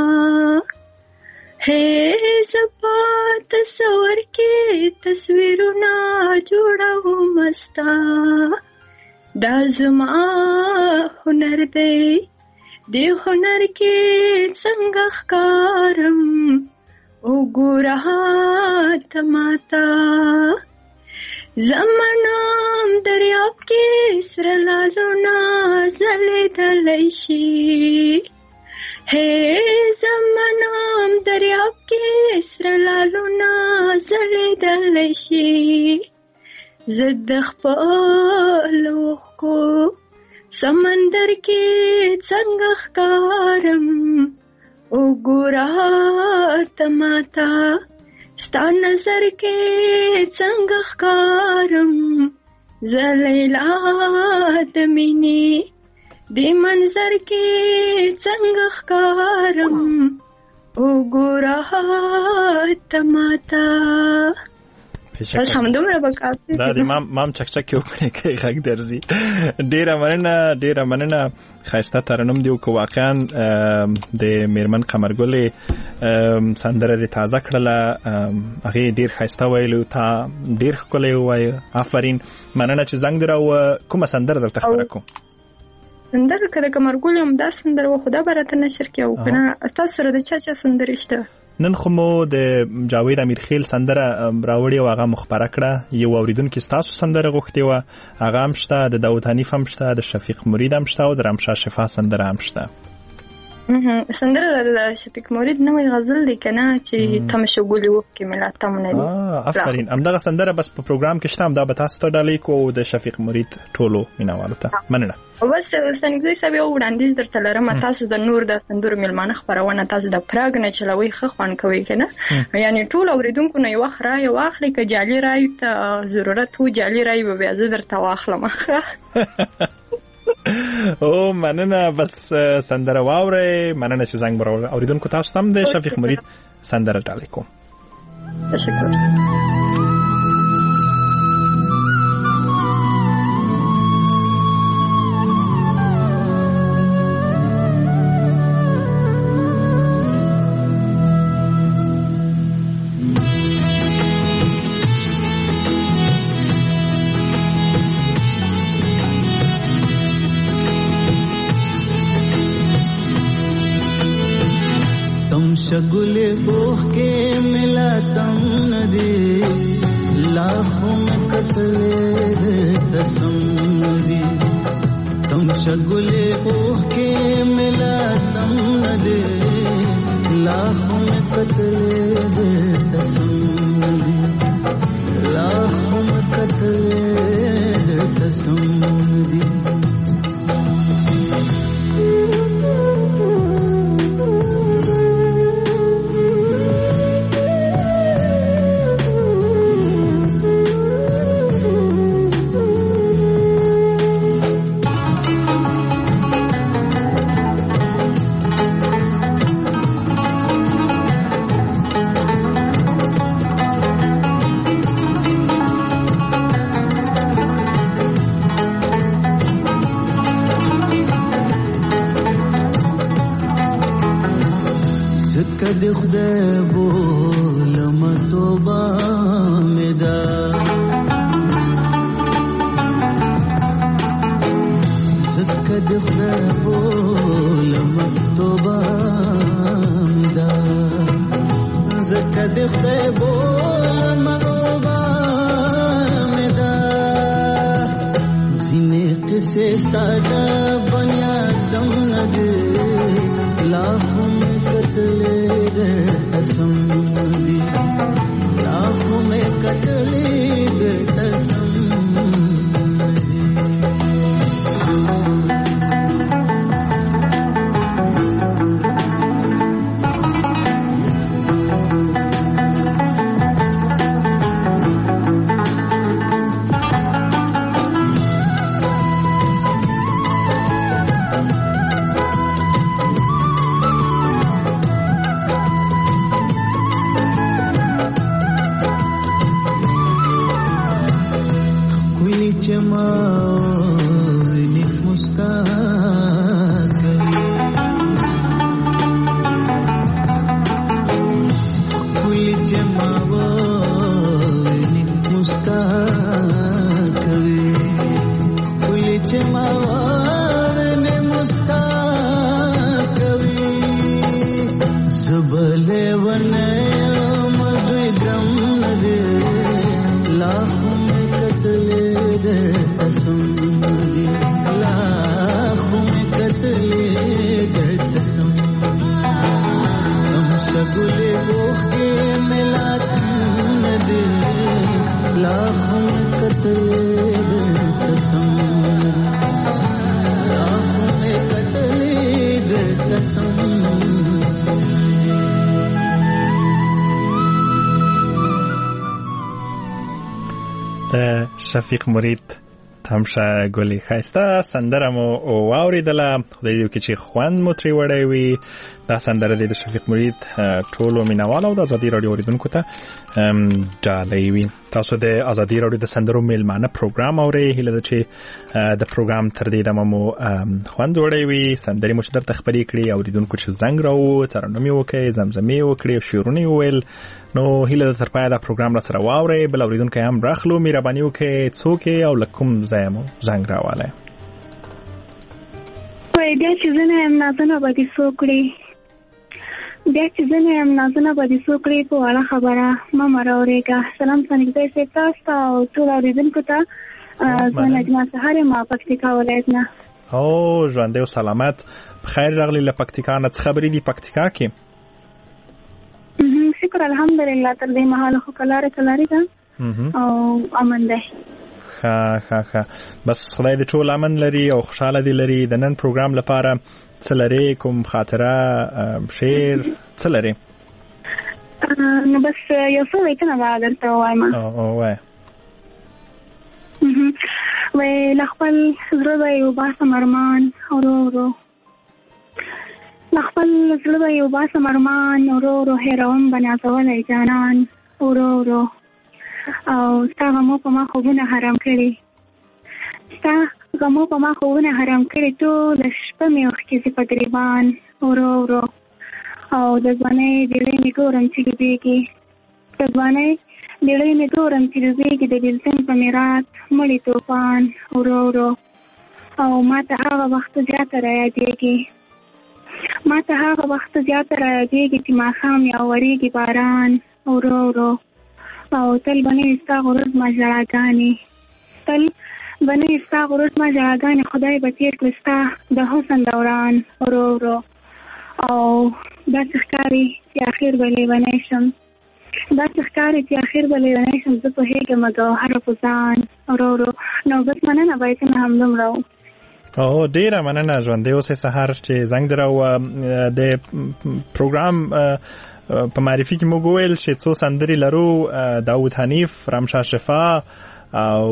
زه په تصور کې تصویرونه جوړوم ستا دا زما هنر دی دې هنر کې څنګه ښکارم وګوره ته ماته زما نام دریاب کې سره لالونه ځلېدلی شي زما نام دریاب کې سره لالونه ځلېدلی شي زه د خپلو اوښکو سمندر کې څنګه ښکارم وګوره ته ماته ستا نظر کې څنګه ښکارم زه لیلا د مینې دې منظر کې څنګه ښکارم وګوره ته ماته بس همدومره به کافي دا د مام چکچک یو کوي غږ درځي ډېره مننه ښایسته ترنم دی که واقعا د میرمن قمرګلې سندره دې تازه کړله هغې ډېر ښایسته ویلو تا ډېر ښکلی ووایه آفرین مننه چې زنګ دې راووه کومه سندره درته خبره کوم سندره که د قمرګلې همدا سندره وه خو دا به راته نشر کړي او که نه تاسو سره د چا سندرې شته نن خو مو د جاوید امیرخیل سندره راوړې او هغه مخبره کړه یو اوریدونکي ستاسو سندره غوښتې وه هغه هم شته د داود حنیف هم شته د شفیق مرید هم شته او د رمشا شفا سندره هم شته سندره د شفیق مرید نوی غزل دی که نه چې تمشه ګلې وکړي ملا تمونه دي افرین همدغه سندره بس په پروګرام کې شته همدا به تاسو ته ډالۍ کوو د شفیق مرید ټولو مینوالو ته مننه بس سنګزی صاحب یو وړاندیز درته لرم تاسو د نور د سندرو میلمانه خپرونه تاسو د پراګ نه چلوي ښه خوند کوي که نه یعنی ټول اوریدونکو نه یو وخت رایې واخلئ که جعلي رایو ته ضرورت و جعلي رایې به بیا زه درته واخلم او مننه بس سندره واورئ مننه چې زنګ به اوریدونکو تاسو هم د شفیق مرید سندره ډالۍ کوم تشکر تم شگل اوخ کے ملا تم ندی لاکھوں میں قتل تسم دی تم شگل اوخ کے ملا تم ندی لاکھوں میں قتل تسم دی لاکھوں میں قتل تسم دی کدی خدای بولم توبه میدا کدی خدای بولم توبه میدا کدی خدای بولم توبه میدا زینه قصه ستاده بنیادم نده لاکھوں میں قتل قسم دی لاکھوں میں قتل قسم شفیق مرید تمشه گلی خیسته سندره مو واوریدله خدای دې وکړي چې خوند مو ترې وړی وي دا سندره د شفیق مرید ټولو مینوالو او د ازادي راډیو اوریدونکو ته ډالۍ وي تاسو د ازادي راډیو د سندرو میلمانه پروګرام اورئ هیله ده چې د پروګرام تر دې دمه مو خوند وړی وي سندرې مو چې درته خپرې کړي اوریدونکو چې زنګ راووت ترنم یې وکړئ زمزمې یې وکړې شعرونه یې وویل نو هیله ده تر پایه دا پروګرام را سره واورئ بل اوریدونکی هم راخلو مهرباني وکړئ څوک یې او له کوم ځایه مو زنګ راوالی بیا چې زه نه یم نازونه به دې څوک کړي بیا چې زه نه یم نازونه به دې څوک کړي په وړه خبره مه مه راورېږه سلام سنګزی صاحب تاسو ته او ټولو اورېدونکو ته زه نجمه سهار یم پکتیکا ولایت نه او ژوندی او سلامت بخیر راغلی له پکتیکا نه څه خبرې دي پکتیکا کې شکر الحمدلله تر دې مهاله خو کلارې ده او امن دی ښه بس خدای دې ټول امن لري او خوشحاله دې لري د نن پروګرام لپاره څه لري کوم خاطره شعر څه لري نو بس یو څه وایتنه به درته ووایم وایه وای له خپل زړه به یې وباسم ارمان ورو ورو له خپل زړه به یې وباسم ارمان ورو ورو هېروم به نازولی جانان ورو ورو او ستا غمو په ما خوبونه حرام کړي ستا غمو په ما خوبونه حرام کړي ټوله شپه مې اوښکې په ګریبان ورو ورو او د ځوانۍ ډېوې مې ګورم چې ډوبېږي د ځوانۍ ډېوې مې ګورم چې ډوبېږي د بېلتون په میرات مړی طوفان ورو ورو او ما ته هغه وخت زیاته رایادېږي ما ته هغه وخت زیاته راځيږي چې ماښام یا وریږي باران ورو ورو او تل بنې ستا غرض ما ژړاګانې تل بنې ستا غرض ما ژړاګانې خدای به تېر کړي ستا د حسن دوران ورو ورو او داسې ښکاري چې اخر به لیونی شم داسې ښکاري چې اخر به لیونی شم زه پوهېږم ګوهره په ځان ورو ورو نو بس مننه بیتونه همدومره وو او ډیره مننه ژوندی اوسې سهار چې زنګ درو د پروګرام په معرفي کې موږ ویل چې څو سندرې لرو داود حنیف رامشاه شفا او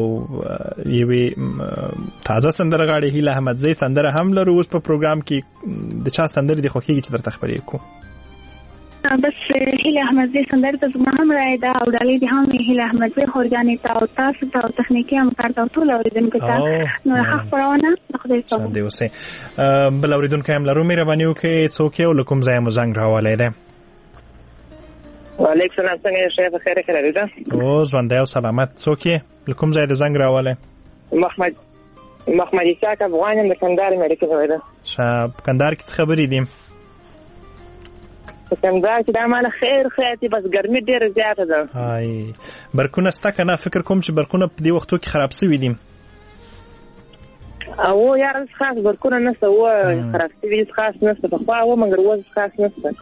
یوې تازه سندرغاړې هیله احمدزی سندره هم لرو اوس په پروګرام کې د چا سندرې د خوښیږي چې درته خبرې کوو بس هیله احمدزی سندره ته زما هم رایه ده او ډالۍ دې هم هیله احمدزی خورګانې ته او تاسو ته او تخنیکي همکار ته او ټول اورېدونکو ته نو ښه خپرونه د خدای څخه ژوندی اوسې بل اورېدونکی هم لرو مهرباني وکړئ څوک یې او له کوم ځایه مو زنګ راولی دی وعلیکم سلام څنګه یې شیخ بخیر خیر ده او ژوندی او سلامت څوک یې له کوم ځای د زنګ راولی محمد اسحاق افغان یم د کندهار مېډیکل وای ده په کندهار کې څه خبرې دي په کندهار کې دا ماله خیر دي بس ګرمي ډېره زیاته ده هاي برقونه شته که نه فکر کوم چې برقونه په دې وختو کې خراب شوي دي او یار خاص برقونه نشته و خراب شوي خاص نشته پخوا و مګر اوس خاص نشته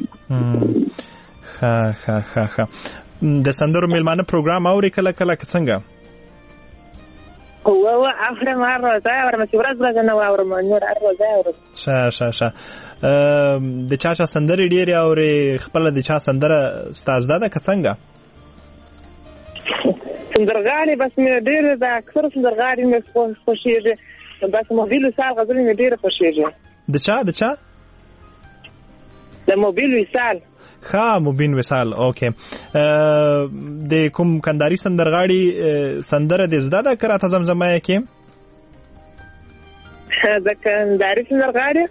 ښه د سندرو میلمانه پروګرام اوري کله کله که څنګه او اورم هر ورځ اورم چې ورځ نه اورم نور هر ورځ اورم ښه د چا سندرې ډېرې اوري خپله د چا سندره ستا زده ده که څنګه سندرغاړي بس مې ډېر د اکثر سندرغاړي مې خوښېږي بس موبیل وصال غزلې مې ډېره خوښېږي د چا د موبیل وصال ښه مبین وصال اوکې د کوم کندهاري سندرغاړي سندره دې زده ده که راته زمزمه یې کې د کندهاري سندرغاړي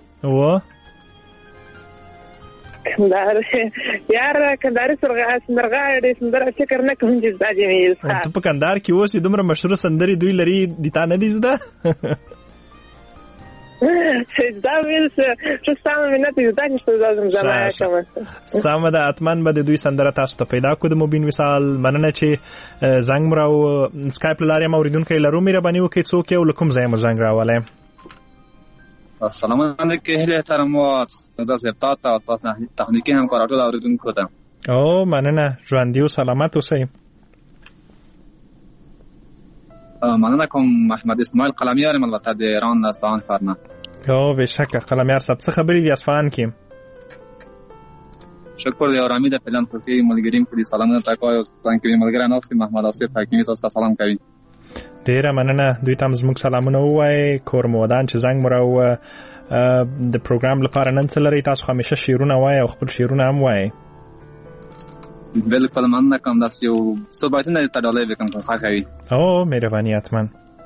یار کندهاري سندرغاړي سندره فکر نه کوم چې زده دي ته په کندهار کې اوسې دومره مشهوره سندرې دوی لري د تا نه دي زده دا ویل چې سمه مې نه پیدا چې زمزمه کوم سمه ده حتما به د دوی سندره تاسو ته پیدا کړو د مبین وصال مننه چې زنګ مو راو سکایپ له لارې هم اورېدونکی لرو مهرباني وکړئ څوک یې او له کوم ځایه مو زنګ راولی السلام علیکم هیله احترامات زه سپتا ته او تخنیکي همکار ټول اورېدونکو ته او مننه ژوندي او سلامت اوسئ مننه کوم محمد اسماعیل قلمیار یم البته د ایران اصفهان ښار نه او بېشکه قلمیار صاحب څه خبرې دي اصفهان کې شکر دی آرامی ده فعلا خوښي ملګریم کړي سلامونه تکای او څنګه کې ملګری ناست محمد آصف حکیمی تاسو سلام کوي ډیره مننه دوی ته زموږ سلامونه ووایي کور مو ودان چې زنګ مو راو د پروګرام لپاره نن څه لرئ تاسو همیشه شعرونه وایي او خپل شعرونه هم وایي بالکل مننه کوم داسې یو څه بیتونه ته ډالۍ وکړم که خوښ وي او مهرباني حتما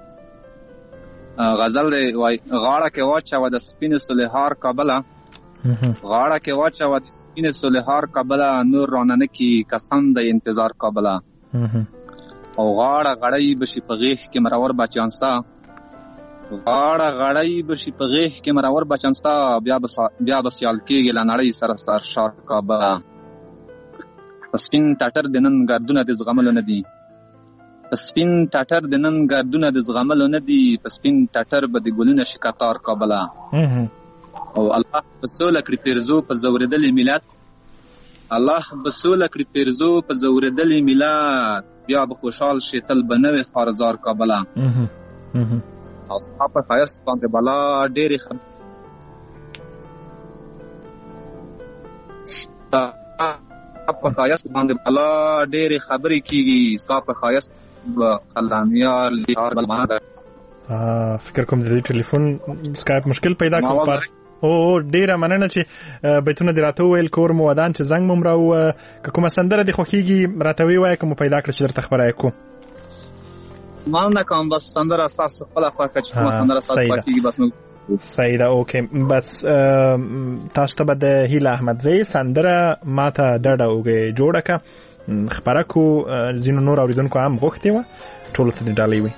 غزل دی وایي غاړه کې واچوه د سپینې سلیهار کابله غاړه کې واچوه د سپینې سلیهار کابله نور رانه نه کي قسم دی انتظار کابله او غاړه غړی بشي په غیږ کې مرور بچیان ستا غاړه غړی بشي په غیږ کې مرور بچیان ستا بیا به سیال کېږي له نړۍ سره سرشار کابله سپین ټټر د نن ګردونه د زغملو نه دي سپین ټټر د نن ګردونه د زغملو نه دي په سپین ټټر به د ګلونه شکاتار کابله او الله په سوله کړي پیرزو په زورېدلې ملت الله په سوله کړي پیرزو په زورېدلې ملت بیا به خوشحال شي تل به نوې خارزار کابله او ستا په ښایست باندې بلا ډېرې په ښایست باندې بلا ډېرې خبرې کېږي ستا په ښایست قلمیار لیار بلمانه ده فکر کوم د دې ټلیفون سکایپ مشکل پیدا کړ او ډیره مننه چې بیتونه دې راته وویل کور مو ودان چې زنګ مو راو که کومه سندره دې خوښیږي راته ووایه که مو پیدا کړه چې درته خبره یې کوو مننه کوم بس سندره ستاسو خپله خوښه چې کومه سندره ستاسو خوښیږي بس صحیح ده اوکې بس تاسو ته به د هیله احمدزی سندره ماته ډډه اوږې جوړه کړه خپره کړو ځینو نور اورېدونکو هم غوښتې وه ټولو ته دې ډالۍ وي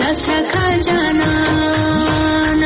دسر کا جانان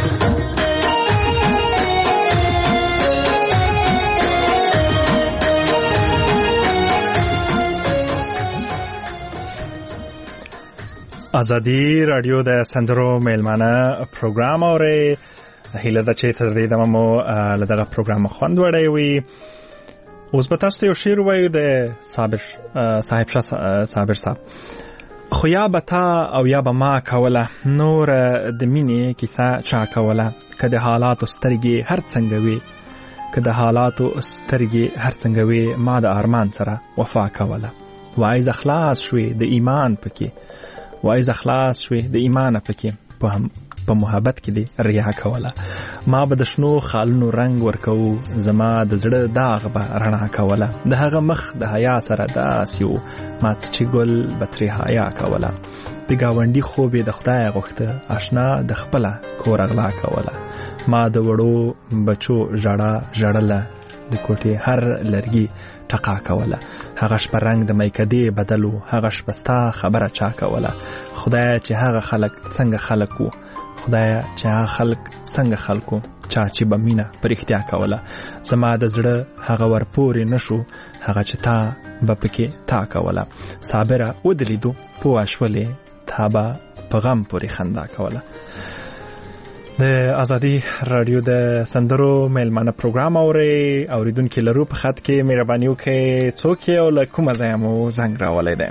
ازادي رادیو د سندرو میلمانه پروګرام اوري هیله ده چې تر دې دمه مو له دغه پروګرام خوند وړی وي. اوس به تاسو ته یو شعر ووایو د صاحب صاحب خو یا به تا او یا به ما کوله نور د مینې کیسه چا کوله که د حالاتو سترګې هر څنګه وي که د حالاتو سترګې هر څنګه وي ما د ارمان سره وفا کوله وایز اخلاص شوي د ایمان پکې وایز اخلاص شوي د ایمان پکې په محبت کې دی ریا کوله ما به د شنو خالونو رنگ ورکو زما د زړه داغ به رڼا کوله د هغه مخ د حیا سره داس یو ما چې ګل به ترې حیا کوله د ګاونډي خوب د خدای غوښته آشنا د خپله کور اغلا کوله ما د وړو بچو ژړله د کوټې هر لرګي ټقا کوله هغه شپه رنگ د میکدې بدلو هغه شپه ستا خبره چا کوله خدای چې هغه خلک څنګه خلکو خدای چې هغه خلک څنګه خلکو چا چې به مینه پر اختیا کوله زما د زړه هغه ورپورې نشو هغه چې تا به پکې تا کوله صابره ودلیدو پوه شولې تا به په غم پورې خندا کوله. د ازادي رادیو د سندرو میلمانه پروګرام اوري اوریدونکو لرو په خط کې مهرباني وکړئ څوک یو له کومه ځای مو زنګ راولای دی.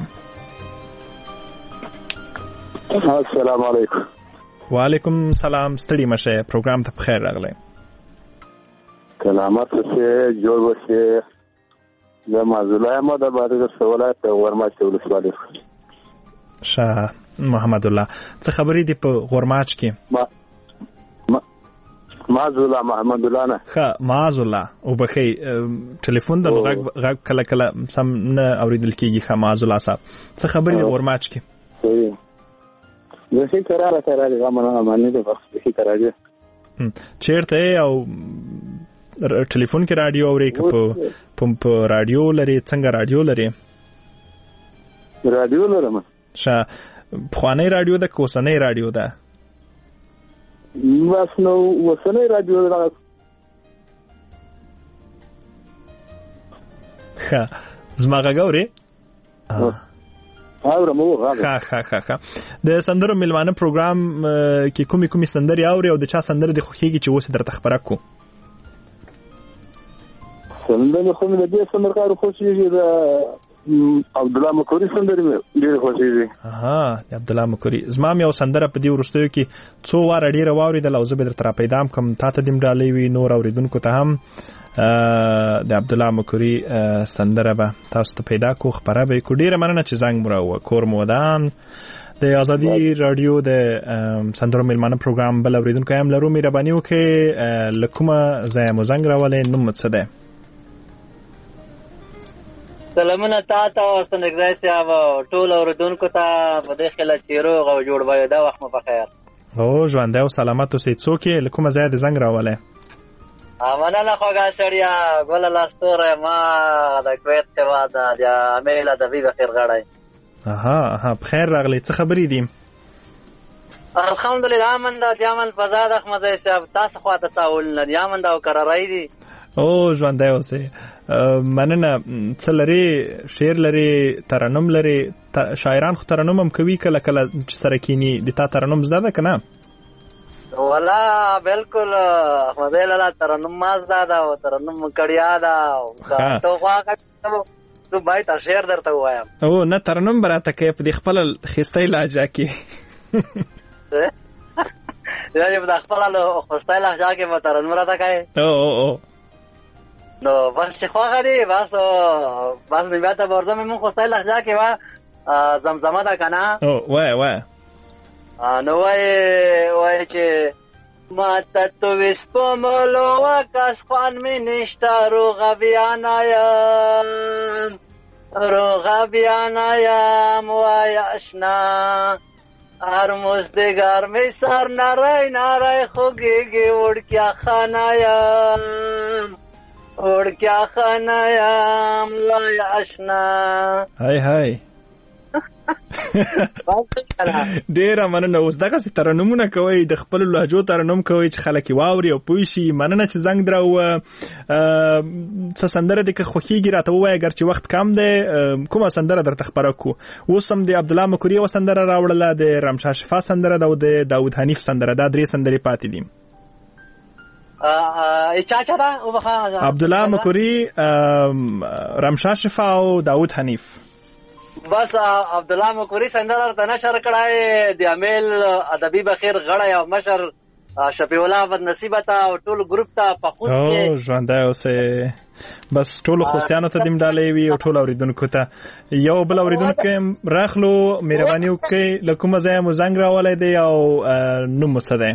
السلام علیکم. وعلیکم سلام ستړي مشه پروګرام ته بخیر راغلی. سلامت اوسئ جوړ اوسئ. زه معذور یم د بادغیس ولایت غورماچ ولسوالۍ. شاه محمد الله څه خبرې دي په غورماچ کې؟ معذور محمد الله نه ښه معذور الله او بخي ټلیفون د غږ کله کله سم نه اوریدل کیږي. ښه معذور الله صاحب څه خبرې د غورماچ کې؟ زه شي قراره غمنه معنی ده وخت شي قراره چیرته او ټلیفون کې رادیو اوري که په رادیو لري څنګه رادیو لري؟ رادیو لرم. ښه پخوانی رادیو ده که اوسنی رادیو ده؟ بس نو اوسنی رادیو ده. ښه زما غږ اوري؟ ښه د سندرو میلمانه پروګرام کې کومې سندرې اوري او د چا سندره د خوښیږي چې اوس درته خبره کو؟ سندره خو مې د دې سندرکارو خوښیږي د عبدالله مکوري سندرې مې ډېرې خوښیږي. د عبدالله مکوري زما هم یو سندره په دې وروستیو کې څو واره ډېره واورېدله او زه به درته راپیدا هم کړم تا ته دې هم ډالۍ وي نور اورېدونکو ته هم د عبدالله مکوري سندره به تاسو ته پیدا کو خبره به کو. ډیره مننه چې زنګ مو راوړ. کور مودان د ازادي رادیو د سندرو میلمانه پروګرام بل اوریدونکو هم لرو مهرباني وکړئ لکومه ځای مو زنګ راولې نوم څه دی؟ سلامونه تا ته او سنګځای صاحب ټول اوریدونکو ته په دې خله چې روغ او جوړ وای دا وخت مو په خیر. او ژوندی او سلامت اوسئ. څوک یې لکومه ځای د زنګ راولې؟ مننه خوږه سړیا ګل لاستوره ما د کویت هېواد د امیل ادبي بخیر غړی. بخیر راغلی. څه خبرې دي؟ الحمدلله امن ده دیامن فضا د احمدزی صاحب تاسو خواته تاول نه یامن ده او قرارای دي. او ژوندی اوسئ. مننه. څه لري؟ شعر لري؟ ترنم لري؟ شاعران خو ترنم هم کوي کله کله چې سره کینی د تا ترنم زده ده که نه؟ ولا بالکل احمدزی لاله ترنم ما زده ده او ترنم کړیا ده تو خواږه تو بای تا شعر درته وایم. او نه ترنم براته کې په دې خپل خسته لهجه کې یعنی په خپل خسته لهجه کې به ترنم راته کوي. او نو بس خواږه دی بس نیمه ته ورځم مون خسته لهجه کې وا زمزمه ده کنه. او وای نو وای چې ما ته تو وسپملو وکاس خوان می نشتا روغ بیانایم وای اشنا هر مزدگار می سر نرای خوگیگی وڑکیا خانایم وای اشنا. های ډیره مننه. اوس دغه ترنمونه کوي د خپل لهجو ترنم کوي چې خلک واوري او پوه شي. مننه چې زنګ درو. څه سندره د خوخيږي راته وایي اگر چې وخت کم دی کومه سندره درته خبره کو. اوس هم د عبد الله مکوري و سندره راوړله، د رمشا شفا سندره او د داوود حنیف سندره. دا درې سندرې پاتې دي. چا دا وبخا عبد الله مکوري، رمشا شفا او داوود حنیف. بس عبد الله مکوري سندره ته نشر کړای د عامل ادبي بخیر غړی او مشر شفیع الله بد نصیبه ته او ټول ګروپ ته په خود کې ژوندای اوسه. بس ټول خوستیانو ته دیم ډالې وی او ټول اوریدونکو ته. یو بل اوریدونکو راخلو مهرباني وکړئ لکه ځای مو زنګ راولای دی او نوم څه دی؟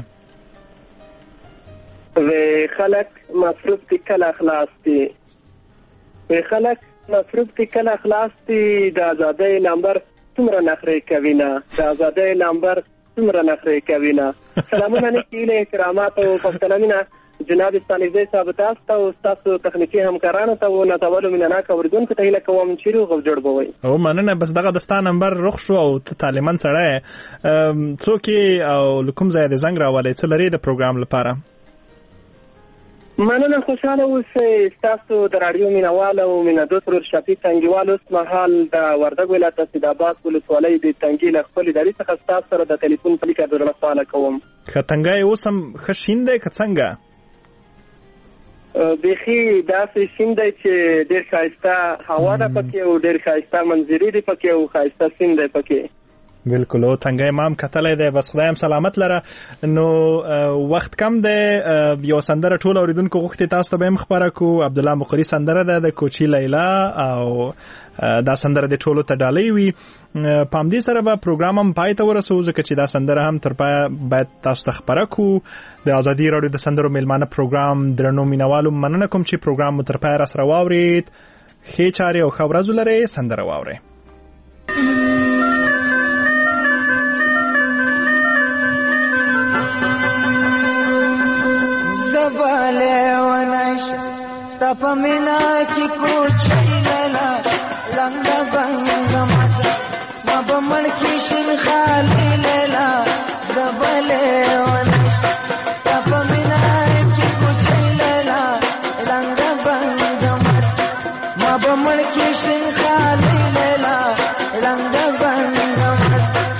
و خلق مصروف دي کله اخلاص دي، و خلق مصروف دي کله اخلاص دي. د آزادۍ نمبر څومره نخرې کوي نه، د آزادۍ نمبر څومره نخرې کوي نه. سلامونه نیکیله احترامات او پښتنامینه جناب ستانیزه صاحب تاسو ته او تاسو تخنیکی همکارانو ته او نتاولو میناک اوریدونکو ته هیله کوم چې روغ جوړ بوي. او مننه. بس دغه دستا نمبر رخ شو او طالبان سره څوک او کوم ځای د زنګ راولې څه لري د پروګرام لپاره؟ مننه. خوشاله اوسئ. تاسو د رادیو مینوال او مینادوست ورور شفیق تنګیوال اوس مهال د وردګ ولایت سیدآباد ولسوالۍ د تنګي له خپل ادارې څخه تاسو سره د ټلیفون په لیکه درنه سوال کوم. ختنګای اوس هم خشین دی که څنګه؟ بيخي داسې شین دی چې ډېر ښایسته هوا ده پکې او ډېر ښایسته منظرې دي پکې او ښایسته سیند دی پکې. بالکل. او تنګای مام کتلې ده. بس خدایم سلامت لره. نو وخت کم ده. یو سندره ټول اوریدونکو غوښتي تاسو ته به خبره کو. عبد الله مقری سندره ده د کوچی لیلا او دا سندره د ټولو ته ډالۍ وي. پام دې سره به پروګرام هم پای ته ورسو ځکه چې دا سندره هم تر پای باید تاسو ته خبره کو. د ازادي رادیو د سندرو میلمانه پروګرام درنو مینوالو مننه کوم چې پروګرام مو تر پای را سره واورید. ښه چارې او ښه ورځ ولرئ. سندره واورئ. زباله ونش ستپمینا کی کوچی لیلا لنگ بنگ مزا مبمن کی شن خالی لیلا. زباله ونش ستپمینا کی کوچی لیلا لنگ بنگ مزا مبمن کی شن خالی لیلا لنگ بنگ مزا.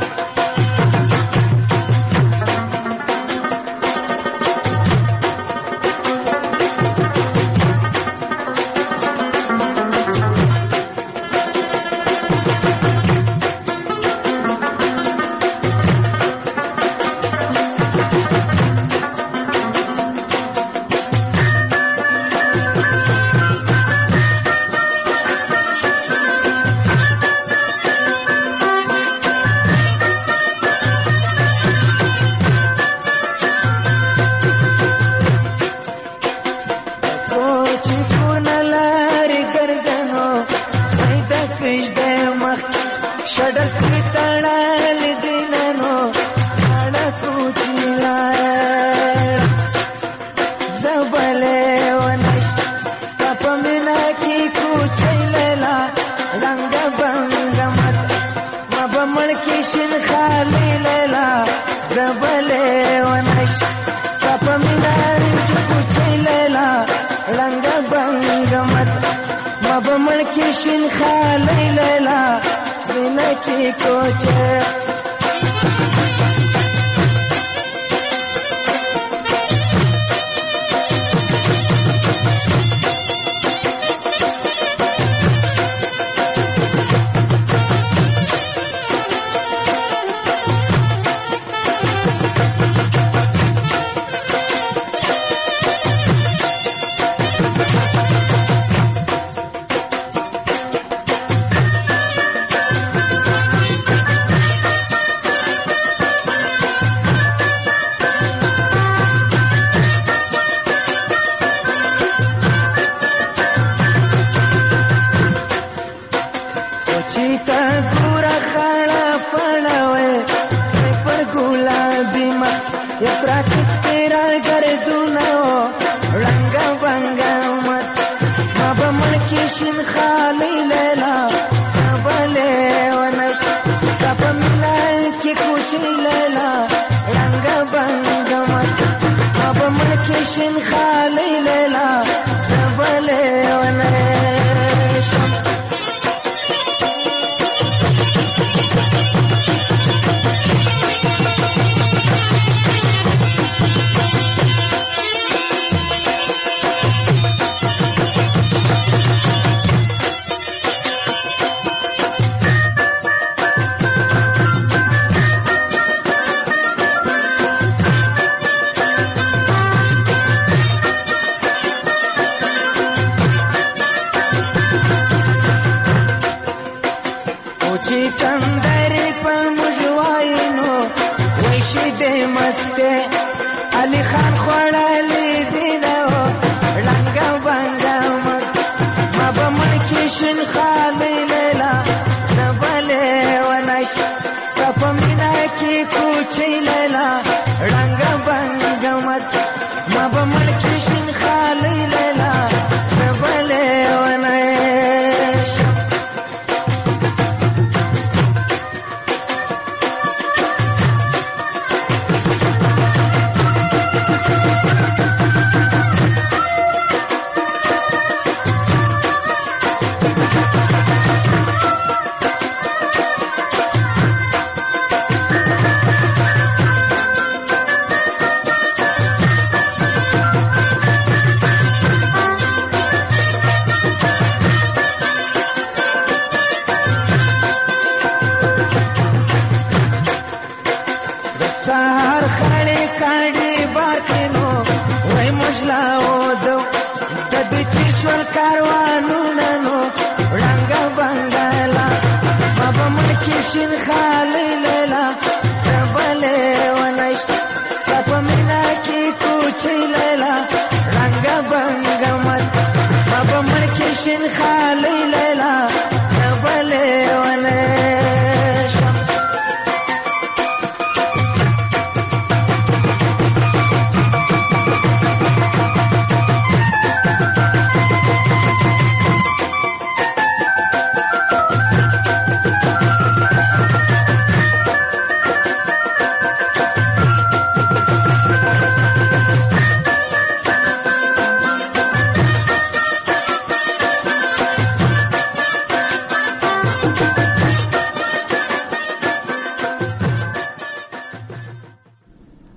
شین خالی لیلا زینکی کوچه شین خالی لیلا زباله ونش کې شین خالي لیلا زبلې ونه شم علی خان خوړلې دینو لنګا بنګا ما به مړ شین خالي لیلا زبلې ونش صف مینا کې کوچي لیلا لنګا بنګا ما به مړ شین خالي لیلا زبلې ونش کاروانونو رنګ بنگلا بابا مړ کې شین خالي